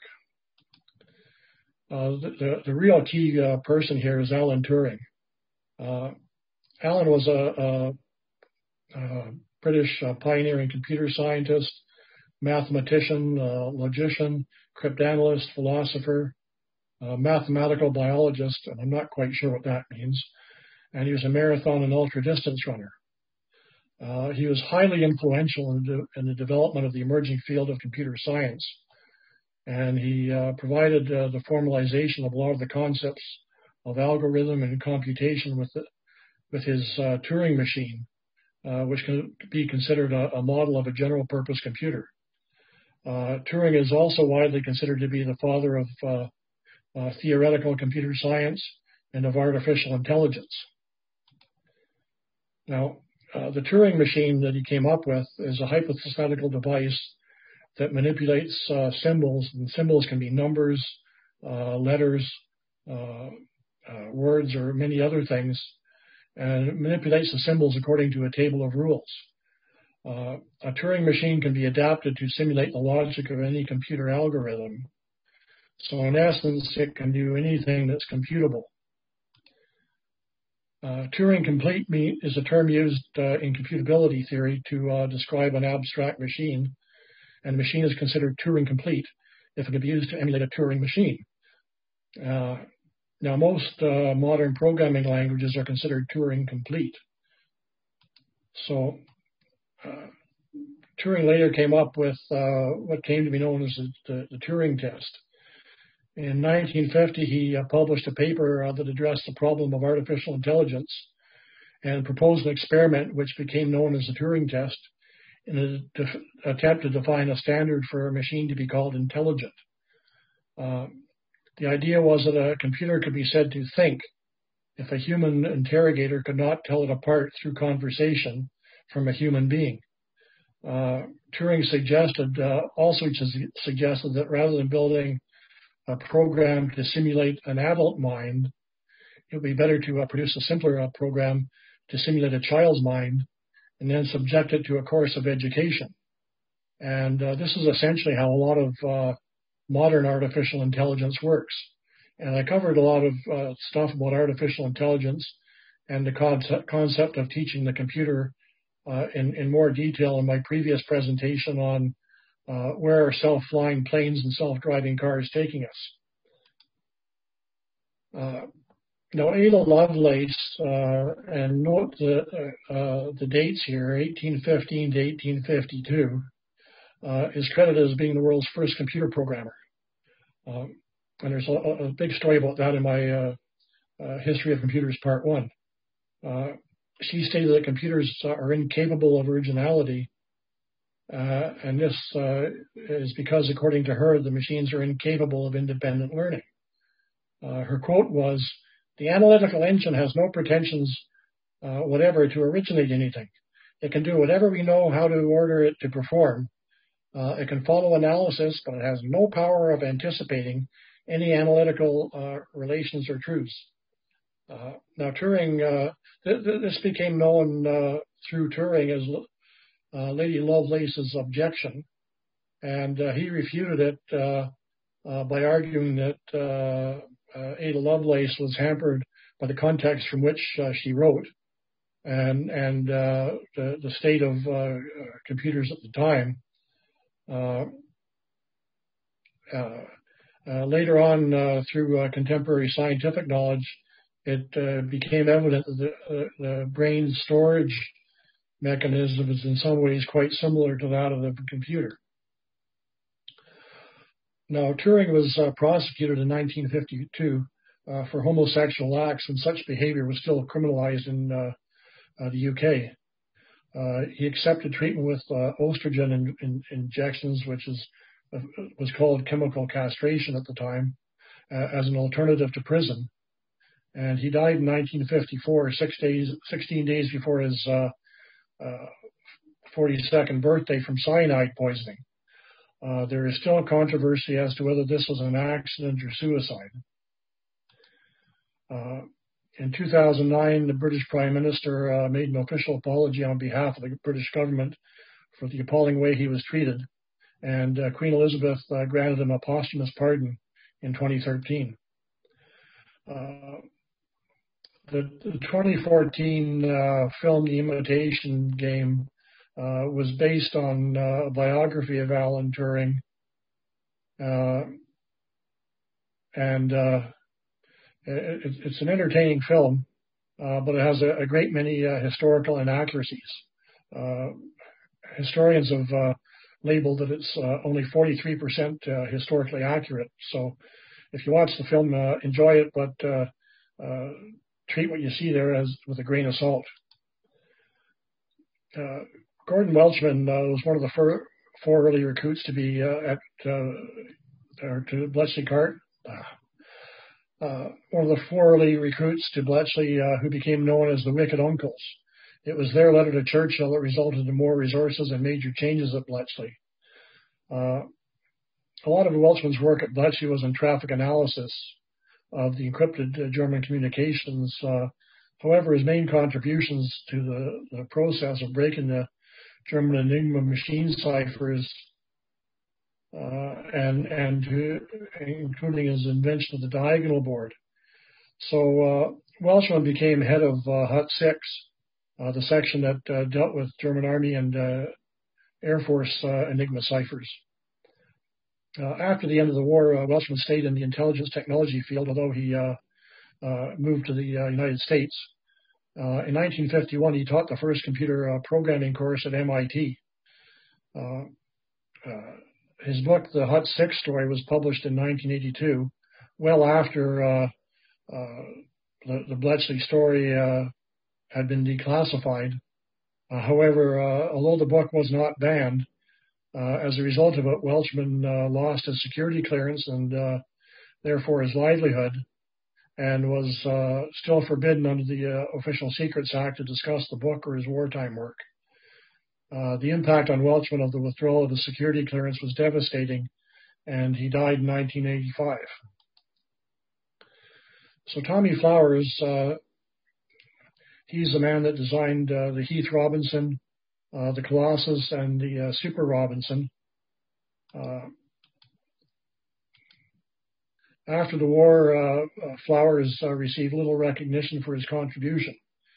S1: Uh, the, the, the real key uh, person here is Alan Turing. Uh, Alan was a, a, a British uh, pioneering computer scientist, mathematician, uh, logician, cryptanalyst, philosopher, uh, mathematical biologist, and I'm not quite sure what that means. And he was a marathon and ultra distance runner. Uh, he was highly influential in, de in the development of the emerging field of computer science. And he uh, provided uh, the formalization of a lot of the concepts of algorithm and computation with, the, with his uh, Turing machine, uh, which can be considered a, a model of a general purpose computer. Uh, Turing is also widely considered to be the father of uh, uh, theoretical computer science and of artificial intelligence. Now, uh, the Turing machine that he came up with is a hypothetical device that manipulates uh, symbols, and symbols can be numbers, uh, letters, uh, uh, words, or many other things, and it manipulates the symbols according to a table of rules. Uh, a Turing machine can be adapted to simulate the logic of any computer algorithm. So in essence, it can do anything that's computable. Uh, Turing complete is a term used uh, in computability theory to uh, describe an abstract machine, and the machine is considered Turing complete if it can be used to emulate a Turing machine. Uh, now, most uh, modern programming languages are considered Turing complete. So uh, Turing later came up with uh, what came to be known as the, the Turing test. In nineteen fifty, he uh, published a paper uh, that addressed the problem of artificial intelligence and proposed an experiment which became known as the Turing test in an attempt to define a standard for a machine to be called intelligent. Uh, the idea was that a computer could be said to think if a human interrogator could not tell it apart through conversation from a human being. Uh, Turing suggested, uh, also suggested that rather than building a program to simulate an adult mind, it would be better to uh, produce a simpler uh, program to simulate a child's mind and then subject it to a course of education. And uh, this is essentially how a lot of uh, modern artificial intelligence works. And I covered a lot of uh, stuff about artificial intelligence and the concept, concept of teaching the computer uh, in, in more detail in my previous presentation on uh, where are self-flying planes and self-driving cars taking us. Uh, now, Ada Lovelace, uh, and note the, uh, the dates here, eighteen fifteen to eighteen fifty-two, uh, is credited as being the world's first computer programmer. Um, and there's a, a big story about that in my uh, uh, History of Computers Part one. Uh, she stated that computers are incapable of originality, uh, and this uh, is because, according to her, the machines are incapable of independent learning. Uh, her quote was, "The analytical engine has no pretensions uh, whatever to originate anything. It can do whatever we know how to order it to perform. Uh, it can follow analysis, but it has no power of anticipating any analytical uh, relations or truths." Uh, now, Turing, uh, th th this became known uh, through Turing as uh, Lady Lovelace's objection, and uh, he refuted it uh, uh, by arguing that uh, uh, Ada Lovelace was hampered by the context from which uh, she wrote, and and uh, the, the state of uh, computers at the time. Uh, uh, uh, later on, uh, through uh, contemporary scientific knowledge, it uh, became evident that the, uh, the brain storage mechanism is in some ways quite similar to that of the computer. Now, Turing was uh, prosecuted in nineteen fifty-two uh, for homosexual acts, and such behavior was still criminalized in uh, uh, the U K. Uh, he accepted treatment with uh, estrogen in, in, injections, which is uh, was called chemical castration at the time, uh, as an alternative to prison. And he died in nineteen fifty-four, six days, sixteen days before his uh, uh, forty-second birthday, from cyanide poisoning. Uh, there is still a controversy as to whether this was an accident or suicide. Uh, in two thousand nine, the British Prime Minister uh, made an official apology on behalf of the British government for the appalling way he was treated, and uh, Queen Elizabeth uh, granted him a posthumous pardon in twenty thirteen. Uh, the, the twenty fourteen uh, film The Imitation Game uh, was based on uh, a biography of Alan Turing, uh, and uh, it, it's an entertaining film, uh, but it has a, a great many uh, historical inaccuracies. Uh, historians have uh, labeled that it's uh, only forty-three percent uh, historically accurate. So if you watch the film, uh, enjoy it, but uh, uh, treat what you see there as with a grain of salt. Uh, Gordon Welchman uh, was one of the four, four early recruits to be uh, at uh, or to Bletchley Cart. Uh, uh, one of the four early recruits to Bletchley, uh, who became known as the Wicked Uncles. It was their letter to Churchill that resulted in more resources and major changes at Bletchley. Uh, a lot of Welchman's work at Bletchley was in traffic analysis of the encrypted uh, German communications. Uh, however, his main contributions to the, the process of breaking the German Enigma machine ciphers, uh, and and to, including his invention of the diagonal board. So uh, Welchman became head of uh, Hut six, uh, the section that uh, dealt with German Army and uh, Air Force uh, Enigma ciphers. Uh, after the end of the war, uh, Welchman stayed in the intelligence technology field, although he uh, uh, moved to the uh, United States. Uh, in nineteen fifty-one, he taught the first computer uh, programming course at M I T. Uh, uh, his book, The Hut six Story, was published in nineteen eighty-two, well after uh, uh, the, the Bletchley story uh, had been declassified. Uh, however, uh, although the book was not banned, uh, as a result of it, Welchman uh, lost his security clearance and uh, therefore his livelihood, and was uh, still forbidden under the uh, Official Secrets Act to discuss the book or his wartime work. Uh, the impact on Welchman of the withdrawal of his security clearance was devastating, and he died in nineteen eighty-five. So Tommy Flowers, uh, he's the man that designed uh, the Heath Robinson, uh, the Colossus, and the uh, Super Robinson. Uh, After the war, uh, uh, Flowers uh, received little recognition for his contribution.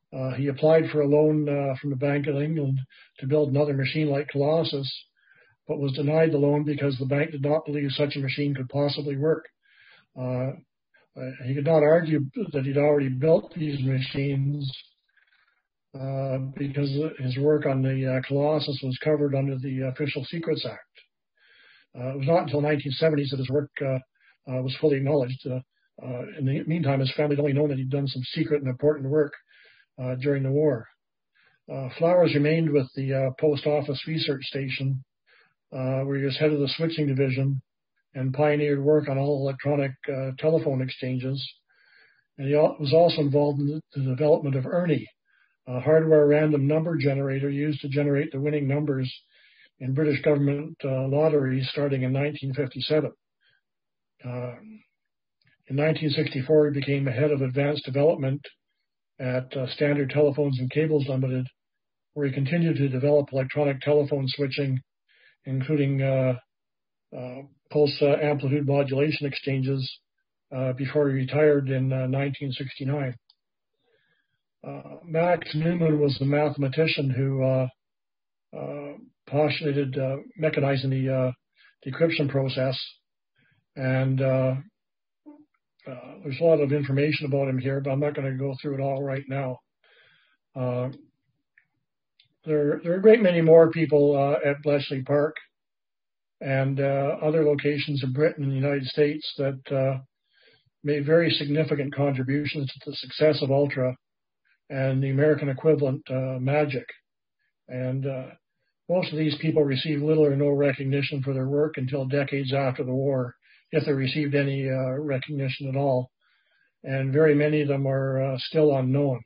S1: Uh, he applied for a loan uh, from the Bank of England to build another machine like Colossus, but was denied the loan because the bank did not believe such a machine could possibly work. Uh, he could not argue that he'd already built these machines uh, because his work on the uh, Colossus was covered under the Official Secrets Act. Uh, it was not until nineteen seventies that his work uh, uh, was fully acknowledged. Uh, uh, in the meantime, his family had only known that he'd done some secret and important work uh, during the war. Uh, Flowers remained with the uh, Post Office Research Station, uh, where he was head of the switching division and pioneered work on all electronic uh, telephone exchanges. And he was also involved in the, the development of ERNIE, a hardware random number generator used to generate the winning numbers in British government uh, lotteries starting in nineteen fifty-seven. Uh, in nineteen sixty-four, he became the head of advanced development at uh, Standard Telephones and Cables Limited, where he continued to develop electronic telephone switching, including uh, uh, pulse uh, amplitude modulation exchanges, uh, before he retired in uh, nineteen sixty-nine. Uh, Max Newman was the mathematician who uh, uh, postulated uh, mechanizing the uh, decryption process, and uh, uh, there's a lot of information about him here, but I'm not going to go through it all right now. Uh, there, there are a great many more people uh, at Bletchley Park and uh, other locations in Britain and the United States that uh, made very significant contributions to the success of Ultra and the American equivalent, uh, MAGIC. And uh, most of these people received little or no recognition for their work until decades after the war, if they received any uh, recognition at all. And very many of them are uh, still unknown.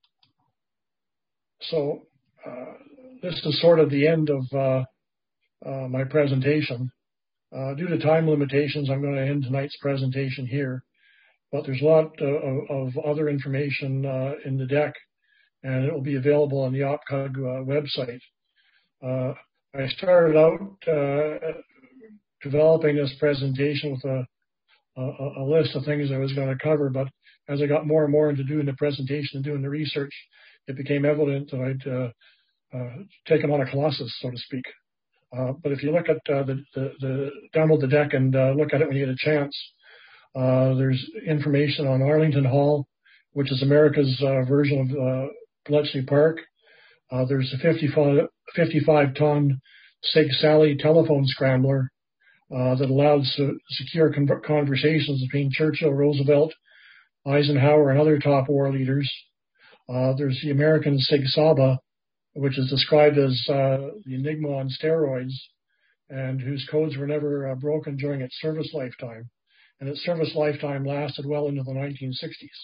S1: So uh, this is sort of the end of uh, uh, my presentation. Uh, due to time limitations, I'm going to end tonight's presentation here. But there's a lot uh, of, of other information uh, in the deck, and it will be available on the O P C U G uh, website. Uh, I started out uh, developing this presentation with a, a, a list of things I was going to cover, but as I got more and more into doing the presentation and doing the research, it became evident that I'd uh, uh, taken on a colossus, so to speak. Uh, but if you look at uh, the, the, the, download the deck and uh, look at it when you get a chance, uh, there's information on Arlington Hall, which is America's uh, version of uh, Bletchley Park. Uh, there's a fifty-five ton Sig Sally telephone scrambler uh, that allowed su- secure con- conversations between Churchill, Roosevelt, Eisenhower, and other top war leaders. Uh, there's the American Sig Saba, which is described as uh, the Enigma on steroids, and whose codes were never uh, broken during its service lifetime. And its service lifetime lasted well into the nineteen sixties.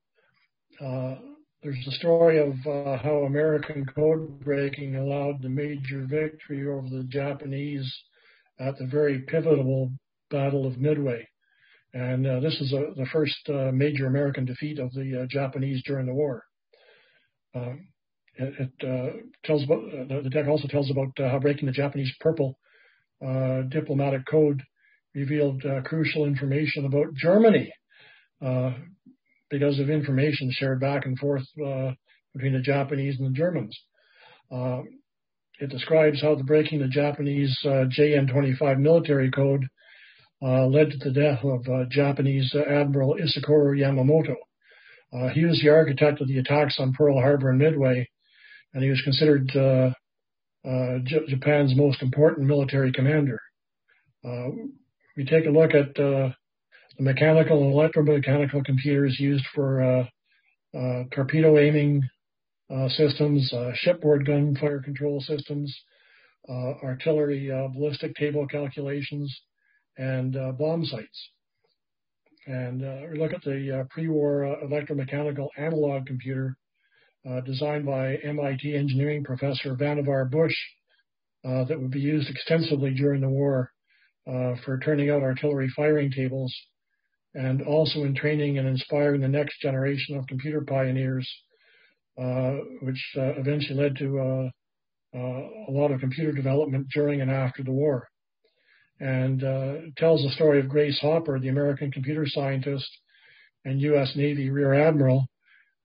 S1: Uh, there's the story of uh, how American code breaking allowed the major victory over the Japanese at the very pivotal Battle of Midway. And uh, this is a, the first uh, major American defeat of the uh, Japanese during the war. Uh, it it uh, tells about, uh, the deck also tells about uh, how breaking the Japanese purple uh, diplomatic code revealed uh, crucial information about Germany uh, because of information shared back and forth uh, between the Japanese and the Germans. Uh, it describes how the breaking the Japanese uh, J N twenty-five military code uh, led to the death of uh, Japanese uh, Admiral Isakuro Yamamoto. Uh, he was the architect of the attacks on Pearl Harbor and Midway, and he was considered uh, uh, J- Japan's most important military commander. Uh, we take a look at uh, the mechanical and electromechanical computers used for uh, uh, torpedo aiming uh, systems, uh, shipboard gun fire control systems, uh, artillery uh, ballistic table calculations, and uh, bomb sights. And uh, we look at the uh, pre-war uh, electromechanical analog computer uh, designed by M I T engineering professor Vannevar Bush uh, that would be used extensively during the war uh, for turning out artillery firing tables, and also in training and inspiring the next generation of computer pioneers, uh, which uh, eventually led to uh, uh, a lot of computer development during and after the war. And uh, it tells the story of Grace Hopper, the American computer scientist and U S Navy Rear Admiral,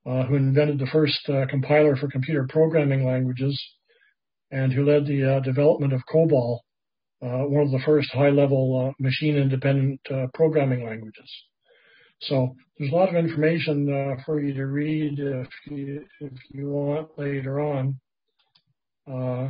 S1: uh, who invented the first uh, compiler for computer programming languages and who led the uh, development of COBOL, uh, one of the first high-level uh, machine-independent uh, programming languages. So there's a lot of information uh, for you to read if you, if you want later on. Uh,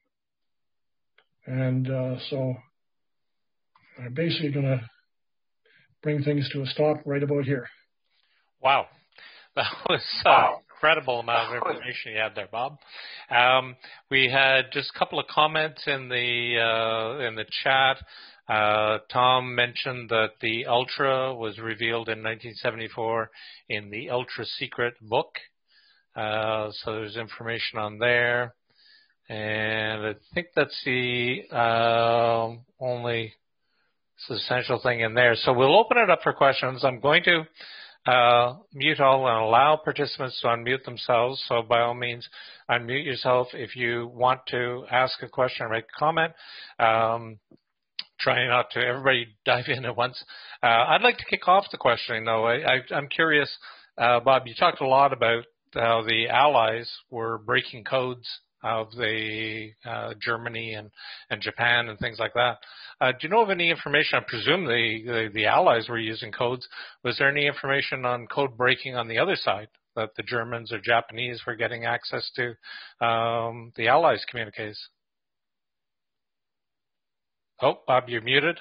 S1: and uh, so I'm basically going to bring things to a stop right about here.
S2: Wow. That was an incredible amount of information you had there, Bob. Um, we had just a couple of comments in the uh, in the chat. Uh, Tom mentioned that the Ultra was revealed in nineteen seventy-four in the Ultra Secret book. Uh, so there's information on there. And I think that's the uh, only essential thing in there. So we'll open it up for questions. I'm going to uh, mute all and allow participants to unmute themselves. So by all means, unmute yourself if you want to ask a question or make a comment. Um, Trying not to everybody dive in at once. Uh, I'd like to kick off the questioning, though. I, I, I'm curious, uh, Bob, you talked a lot about how the Allies were breaking codes of the uh, Germany and, and Japan and things like that. Uh, do you know of any information? I presume the, the, the Allies were using codes. Was there any information on code breaking on the other side, that the Germans or Japanese were getting access to um, the Allies' communiques? Oh, Bob, you're muted.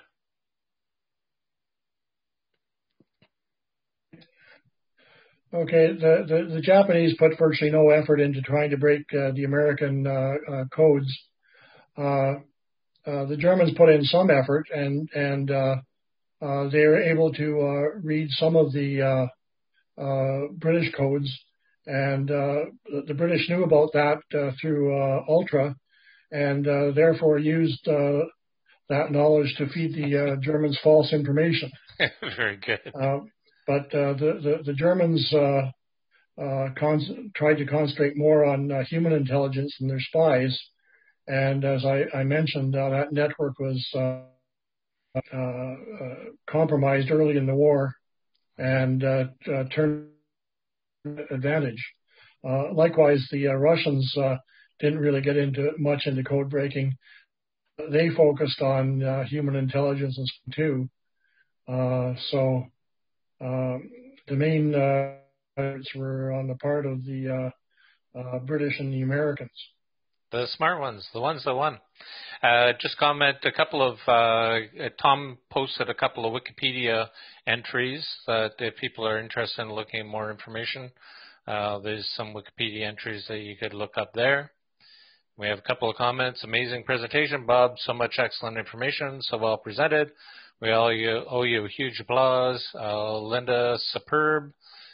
S1: Okay, the, the, the Japanese put virtually no effort into trying to break uh, the American uh, uh, codes. Uh, uh, the Germans put in some effort, and and uh, uh, they were able to uh, read some of the uh, uh, British codes, and uh, the, the British knew about that uh, through uh, Ultra, and uh, therefore used uh, that knowledge to feed the uh, Germans false information.
S2: Very good.
S1: Uh, but uh, the, the, the Germans uh, uh, con- tried to concentrate more on uh, human intelligence than their spies. And as I, I mentioned, uh, that network was uh, uh, uh, compromised early in the war and uh, uh, turned advantage. Uh, likewise, the uh, Russians uh, didn't really get into much into code breaking. They focused on uh, human intelligence too. Uh, so um, the main uh, were on the part of the uh, uh, British and the Americans.
S2: The smart ones, the ones that won. Uh, just comment a couple of, uh, Tom posted a couple of Wikipedia entries that if people are interested in looking at more information, uh, there's some Wikipedia entries that you could look up there. We have a couple of comments. Amazing presentation, Bob. So much excellent information. So well presented. We all you, owe you a huge applause. Uh, Linda, superb.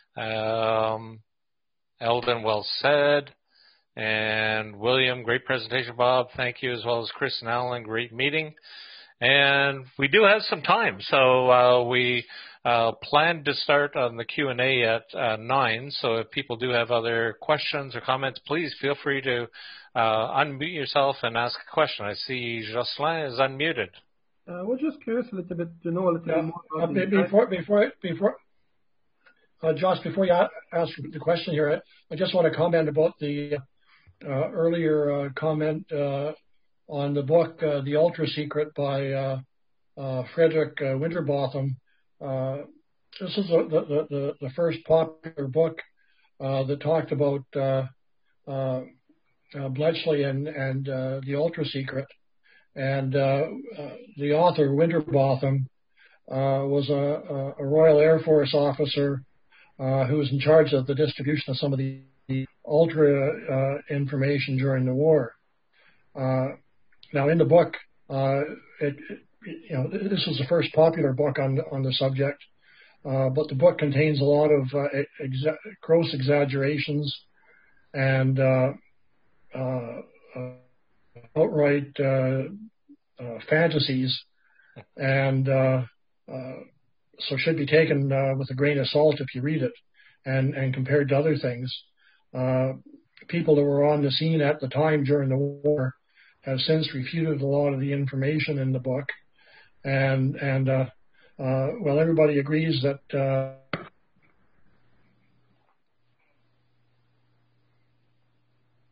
S2: Um, Eldon, well said. And William, great presentation, Bob. Thank you, as well as Chris and Alan. Great meeting. And we do have some time. So uh, we uh, planned to start on the Q and A at uh, nine. So if people do have other questions or comments, please feel free to uh, unmute yourself and ask a question. I see Jocelyn is unmuted.
S3: Uh, we're just curious a little bit to know a little
S1: yeah,
S3: bit more about
S1: uh,
S3: the
S1: before before before uh, Josh, before you ask the question here, I, I just want to comment about the uh, earlier uh, comment uh, on the book uh, The Ultra Secret by uh, uh, Frederick uh, Winterbotham. Uh, this is a, the, the the first popular book uh, that talked about uh, uh, uh, Bletchley and and uh, the Ultra Secret. And uh, uh, the author, Winterbotham, uh, was a, a Royal Air Force officer uh, who was in charge of the distribution of some of the, the ultra uh, information during the war. Uh, now, in the book, uh, it, it, you know, this was the first popular book on on the subject, uh, but the book contains a lot of uh, exa- gross exaggerations and uh, uh, uh, outright uh, uh, fantasies, and uh, uh, so should be taken uh, with a grain of salt if you read it, and, and compared to other things. Uh, people that were on the scene at the time during the war have since refuted a lot of the information in the book, and and uh, uh, well, everybody agrees that uh,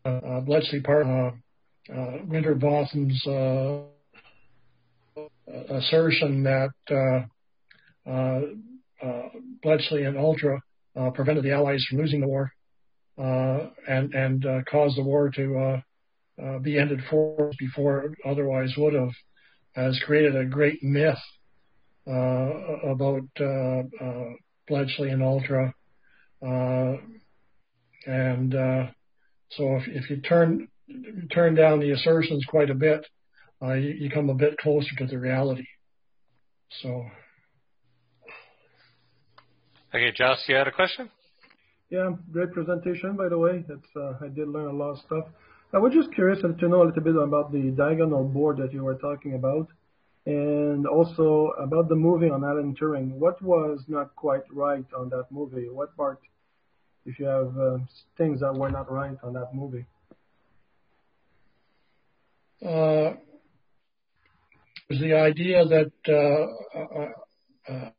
S1: uh, Bletchley Park, uh, uh, Winterbotham's uh, assertion that uh, uh, uh, Bletchley and Ultra uh, prevented the Allies from losing the war uh, and and uh, caused the war to uh, uh, be ended for before it otherwise would have, has created a great myth uh, about uh, uh, Bletchley and Ultra. Uh, and uh, so if, if you turn turn down the assertions quite a bit, uh, you, you come a bit closer to the reality. So.
S2: Okay, Joss, you had a question?
S3: Yeah, great presentation, by the way. It's, uh, I did learn a lot of stuff. I was just curious to know a little bit about the diagonal board that you were talking about, and also about the movie on Alan Turing. What was not quite right on that movie? What part, if you have uh, things that were not right on that movie?
S1: Uh, was the idea that uh, uh, uh,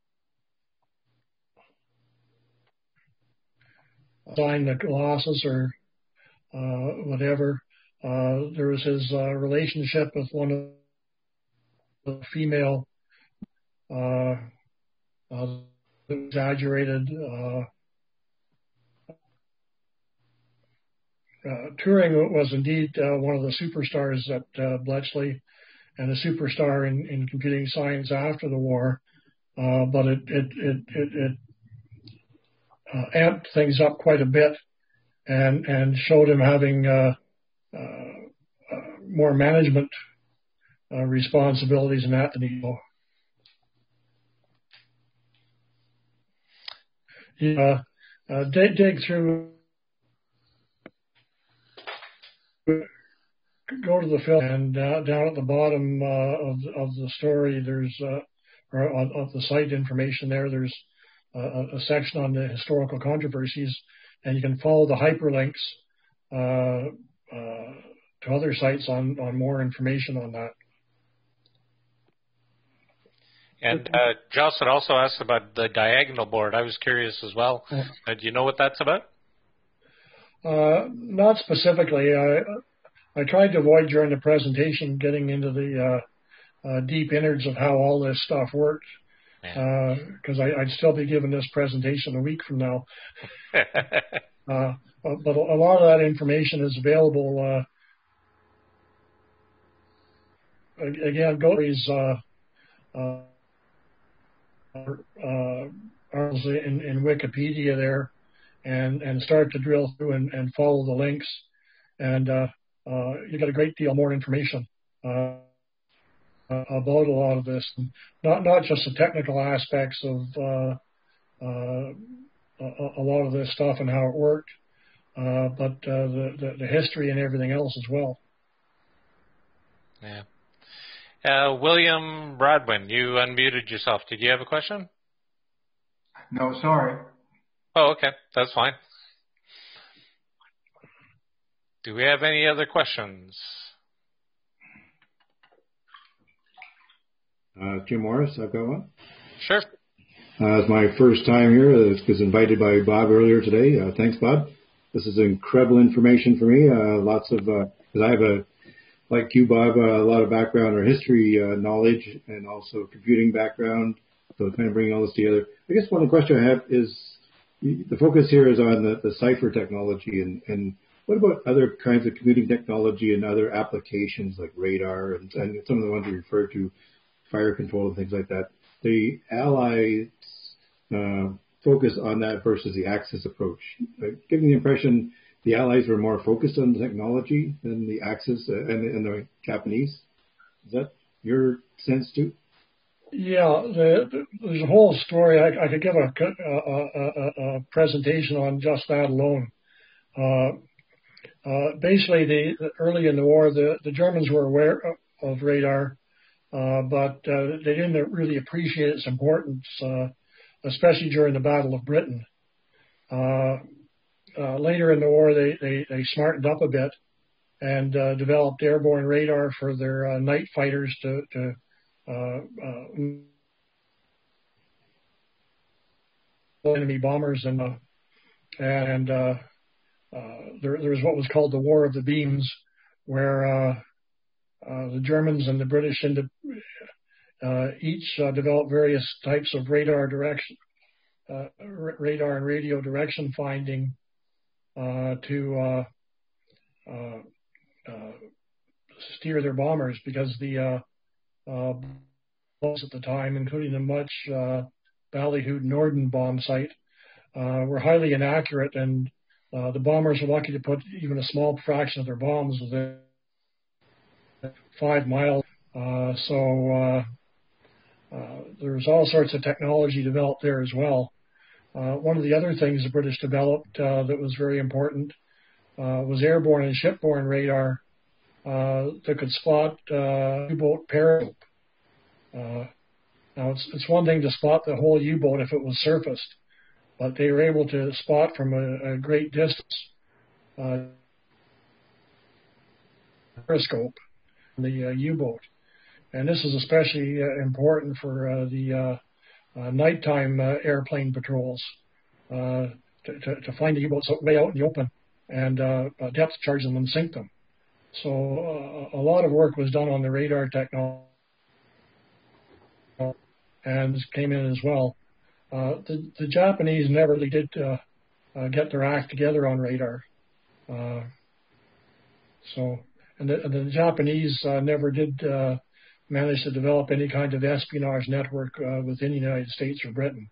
S1: sign the losses or uh, whatever. Uh, there was his uh, relationship with one of the female uh, uh, exaggerated. Uh, uh, Turing was indeed uh, one of the superstars at uh, Bletchley and a superstar in, in computing science after the war, uh, but it it it it, it uh, amped things up quite a bit and and showed him having uh, uh, uh, more management uh, responsibilities and that than he know. Yeah, uh, dig, dig through, go to the film, and uh, down at the bottom uh, of of the story, there's uh, or of, of the site information there. There's uh, a section on the historical controversies, and you can follow the hyperlinks uh, uh, to other sites on on more information on that.
S2: And uh, Joss had also asked about the diagonal board. I was curious as well. Uh, do you know what that's about?
S1: Uh, not specifically. I I tried to avoid during the presentation getting into the uh, uh, deep innards of how all this stuff worked, because uh, I'd still be giving this presentation a week from now. uh, but a lot of that information is available. Uh, again, go to these uh, uh, uh, articles in, in Wikipedia there, and, and start to drill through and, and follow the links, and uh, uh, you get a great deal more information uh, about a lot of this, not not just the technical aspects of uh, uh, a, a lot of this stuff and how it worked, uh, but uh, the, the the history and everything else as well.
S2: Yeah. Uh, William Bradwin, you unmuted yourself. Did you have a question?
S4: No, sorry.
S2: Oh, okay. That's fine. Do we have any other questions?
S5: Uh, Jim Morris, I've got one.
S2: Sure.
S5: Uh, it's my first time here. I was invited by Bob earlier today. Uh, thanks, Bob. This is incredible information for me. Uh, lots of, because uh, I have a, like you, Bob, uh, a lot of background or history uh, knowledge and also computing background. So kind of bringing all this together. I guess one question I have is the focus here is on the, the cipher technology, and, and what about other kinds of computing technology and other applications like radar and, and some of the ones you referred to, fire control and things like that? The Allies uh, focus on that versus the Axis approach, uh, giving the impression the Allies were more focused on the technology than the Axis uh, and, and the Japanese. Is that your sense too?
S1: Yeah, the, the, there's a whole story. I, I could give a, a, a, a presentation on just that alone. Uh, uh, basically, the, the, early in the war, the, the Germans were aware of, of radar, uh, but uh, they didn't really appreciate its importance, uh, especially during the Battle of Britain. Uh, uh, later in the war, they, they, they smartened up a bit and uh, developed airborne radar for their uh, night fighters to, to Uh, uh, enemy bombers and uh, and uh, uh, there, there was what was called the War of the Beams, where uh, uh, the Germans and the British into, uh, each uh, developed various types of radar direction, uh, r- radar and radio direction finding uh, to uh, uh, uh, steer their bombers, because the uh, uh, bombs at the time, including the much uh, ballyhooed Norden bomb site, uh, were highly inaccurate, and uh, the bombers were lucky to put even a small fraction of their bombs within five miles. Uh, so uh, uh, there was all sorts of technology developed there as well. Uh, one of the other things the British developed uh, that was very important uh, was airborne and shipborne radar uh, that could spot uh, U-boat periscope. Uh, now, it's, it's one thing to spot the whole U-boat if it was surfaced, but they were able to spot from a, a great distance uh, periscope the uh, U-boat. And this is especially uh, important for uh, the uh, uh, nighttime uh, airplane patrols uh, to, to, to find the U-boats way out in the open and uh, depth charge them and sink them. So uh, a lot of work was done on the radar technology, and this came in as well. Uh, the, the Japanese never really did uh, uh, get their act together on radar. Uh, so, and the, and the Japanese uh, never did uh, manage to develop any kind of espionage network uh, within the United States or Britain.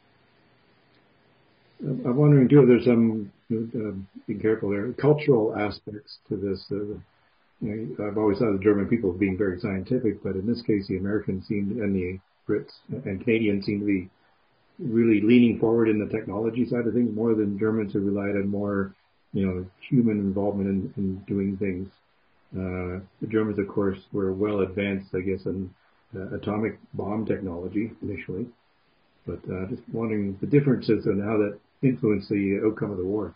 S5: I'm wondering too if there's some, uh, be careful there, cultural aspects to this. Uh, you know, I've always thought of the German people as being very scientific, but in this case, the Americans seem, and the Brits and Canadians seem to be really leaning forward in the technology side of things more than Germans, who relied on more, you know, human involvement in, in doing things. Uh, the Germans, of course, were well advanced, I guess, in uh, atomic bomb technology initially. But uh, just wondering the differences and how that influenced the outcome of the war.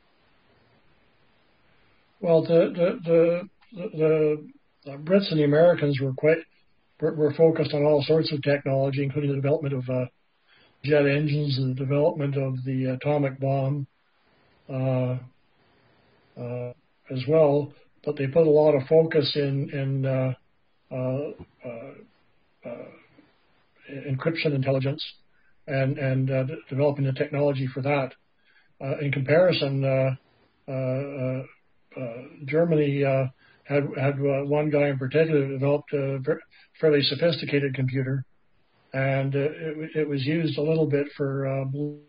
S1: Well, the the the, the, the Brits and the Americans were quite were, were focused on all sorts of technology, including the development of uh, jet engines and the development of the atomic bomb uh, uh, as well. But they put a lot of focus in in uh, uh, uh, uh, encryption intelligence and and uh, d- developing the technology for that. Uh, in comparison, uh, uh, uh, uh, Germany uh, had had uh, one guy in particular who developed a ver- fairly sophisticated computer, and uh, it, it was used a little bit for uh,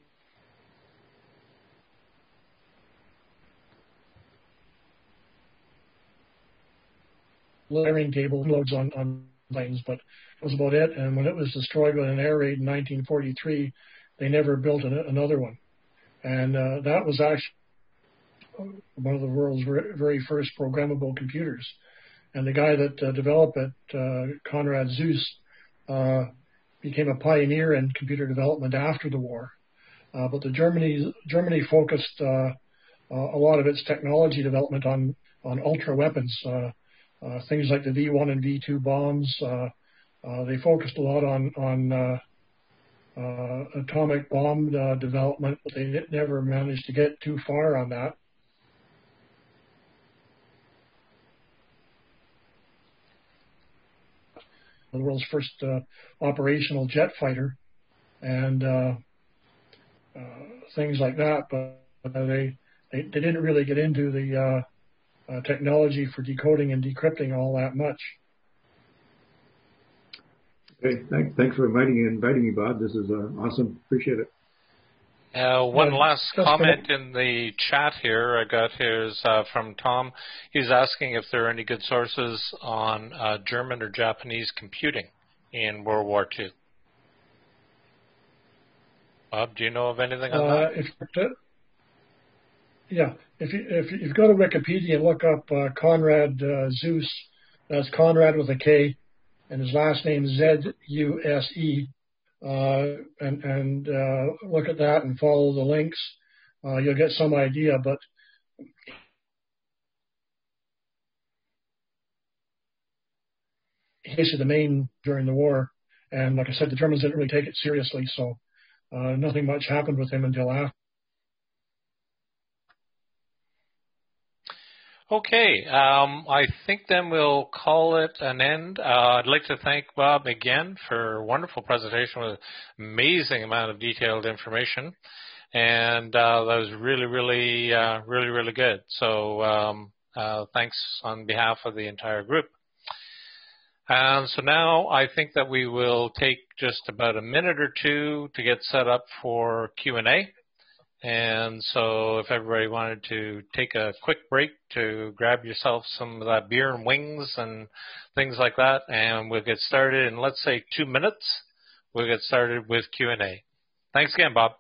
S1: layering table loads on, on planes, but that was about it. And when it was destroyed by an air raid in nineteen forty-three, they never built an, another one. And uh, that was actually one of the world's very first programmable computers. And the guy that uh, developed it, uh, Konrad Zuse, uh, became a pioneer in computer development after the war. Uh, but the Germany Germany focused uh, uh, a lot of its technology development on on ultra weapons. Uh, Uh, things like the V one and V two bombs. Uh, uh, they focused a lot on on uh, uh, atomic bomb uh, development, but they never managed to get too far on that. The world's first uh, operational jet fighter, and uh, uh, things like that. But they, they they didn't really get into the uh, Uh, technology for decoding and decrypting all that much.
S5: Okay, thanks, thanks for inviting inviting me, Bob. This is uh, awesome. Appreciate it.
S2: Uh, one
S1: Yeah,
S2: last comment in the chat here I got here is uh, from Tom. He's asking if there are any good sources on uh, German or Japanese computing in World War Two. Bob, do you know of anything on
S1: uh,
S2: that?
S1: If, yeah, if you, if you go to Wikipedia and look up uh, Konrad uh, Zuse, that's Konrad with a K, and his last name is Z U S E, uh, and, and uh, look at that and follow the links. Uh, you'll get some idea, but he was the main during the war, and like I said, the Germans didn't really take it seriously, so uh, nothing much happened with him until after.
S2: Okay, um, I think then we'll call it an end. Uh, I'd like to thank Bob again for a wonderful presentation with amazing amount of detailed information, and uh, that was really, really, uh, really, really good. So um, uh, thanks on behalf of the entire group. And so now I think that we will take just about a minute or two to get set up for Q and A. And so if everybody wanted to take a quick break to grab yourself some of that beer and wings and things like that, and we'll get started in, let's say, two minutes. We'll get started with Q and A. Thanks again, Bob.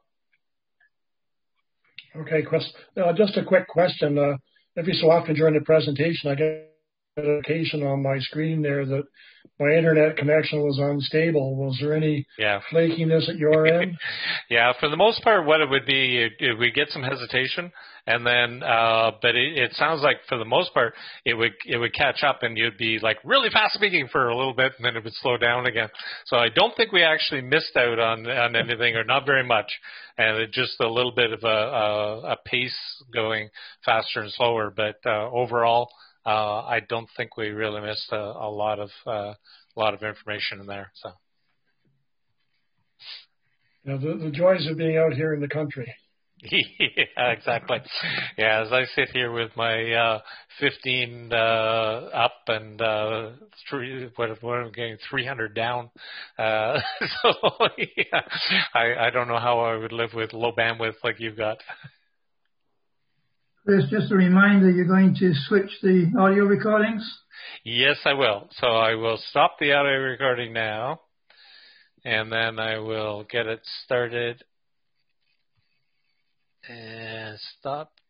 S1: Okay, Chris. Uh, just a quick question. Uh, every so often during the presentation, I get a notification on my screen there that my internet connection was unstable. Was there any
S2: yeah.
S1: flakiness at your end?
S2: Yeah, for the most part, what it would be, it, it, we get some hesitation, and then, uh, but it, it sounds like for the most part, it would it would catch up, and you'd be like really fast speaking for a little bit, and then it would slow down again. So I don't think we actually missed out on on anything, or not very much, and it just a little bit of a a, a pace going faster and slower. But uh, overall, uh, I don't think we really missed a, a lot of uh, a lot of information in there. So.
S1: Yeah, the, the joys of being out here in the country.
S2: Yeah, exactly. Yeah, as I sit here with my uh, fifteen uh, up and uh, three, what, what am I getting, three hundred down. Uh, so yeah, I, I don't know how I would live with low bandwidth like you've got.
S6: Chris, just a reminder, you're going to switch the audio recordings?
S2: Yes, I will. So I will stop the audio recording now, and then I will get it started. And stop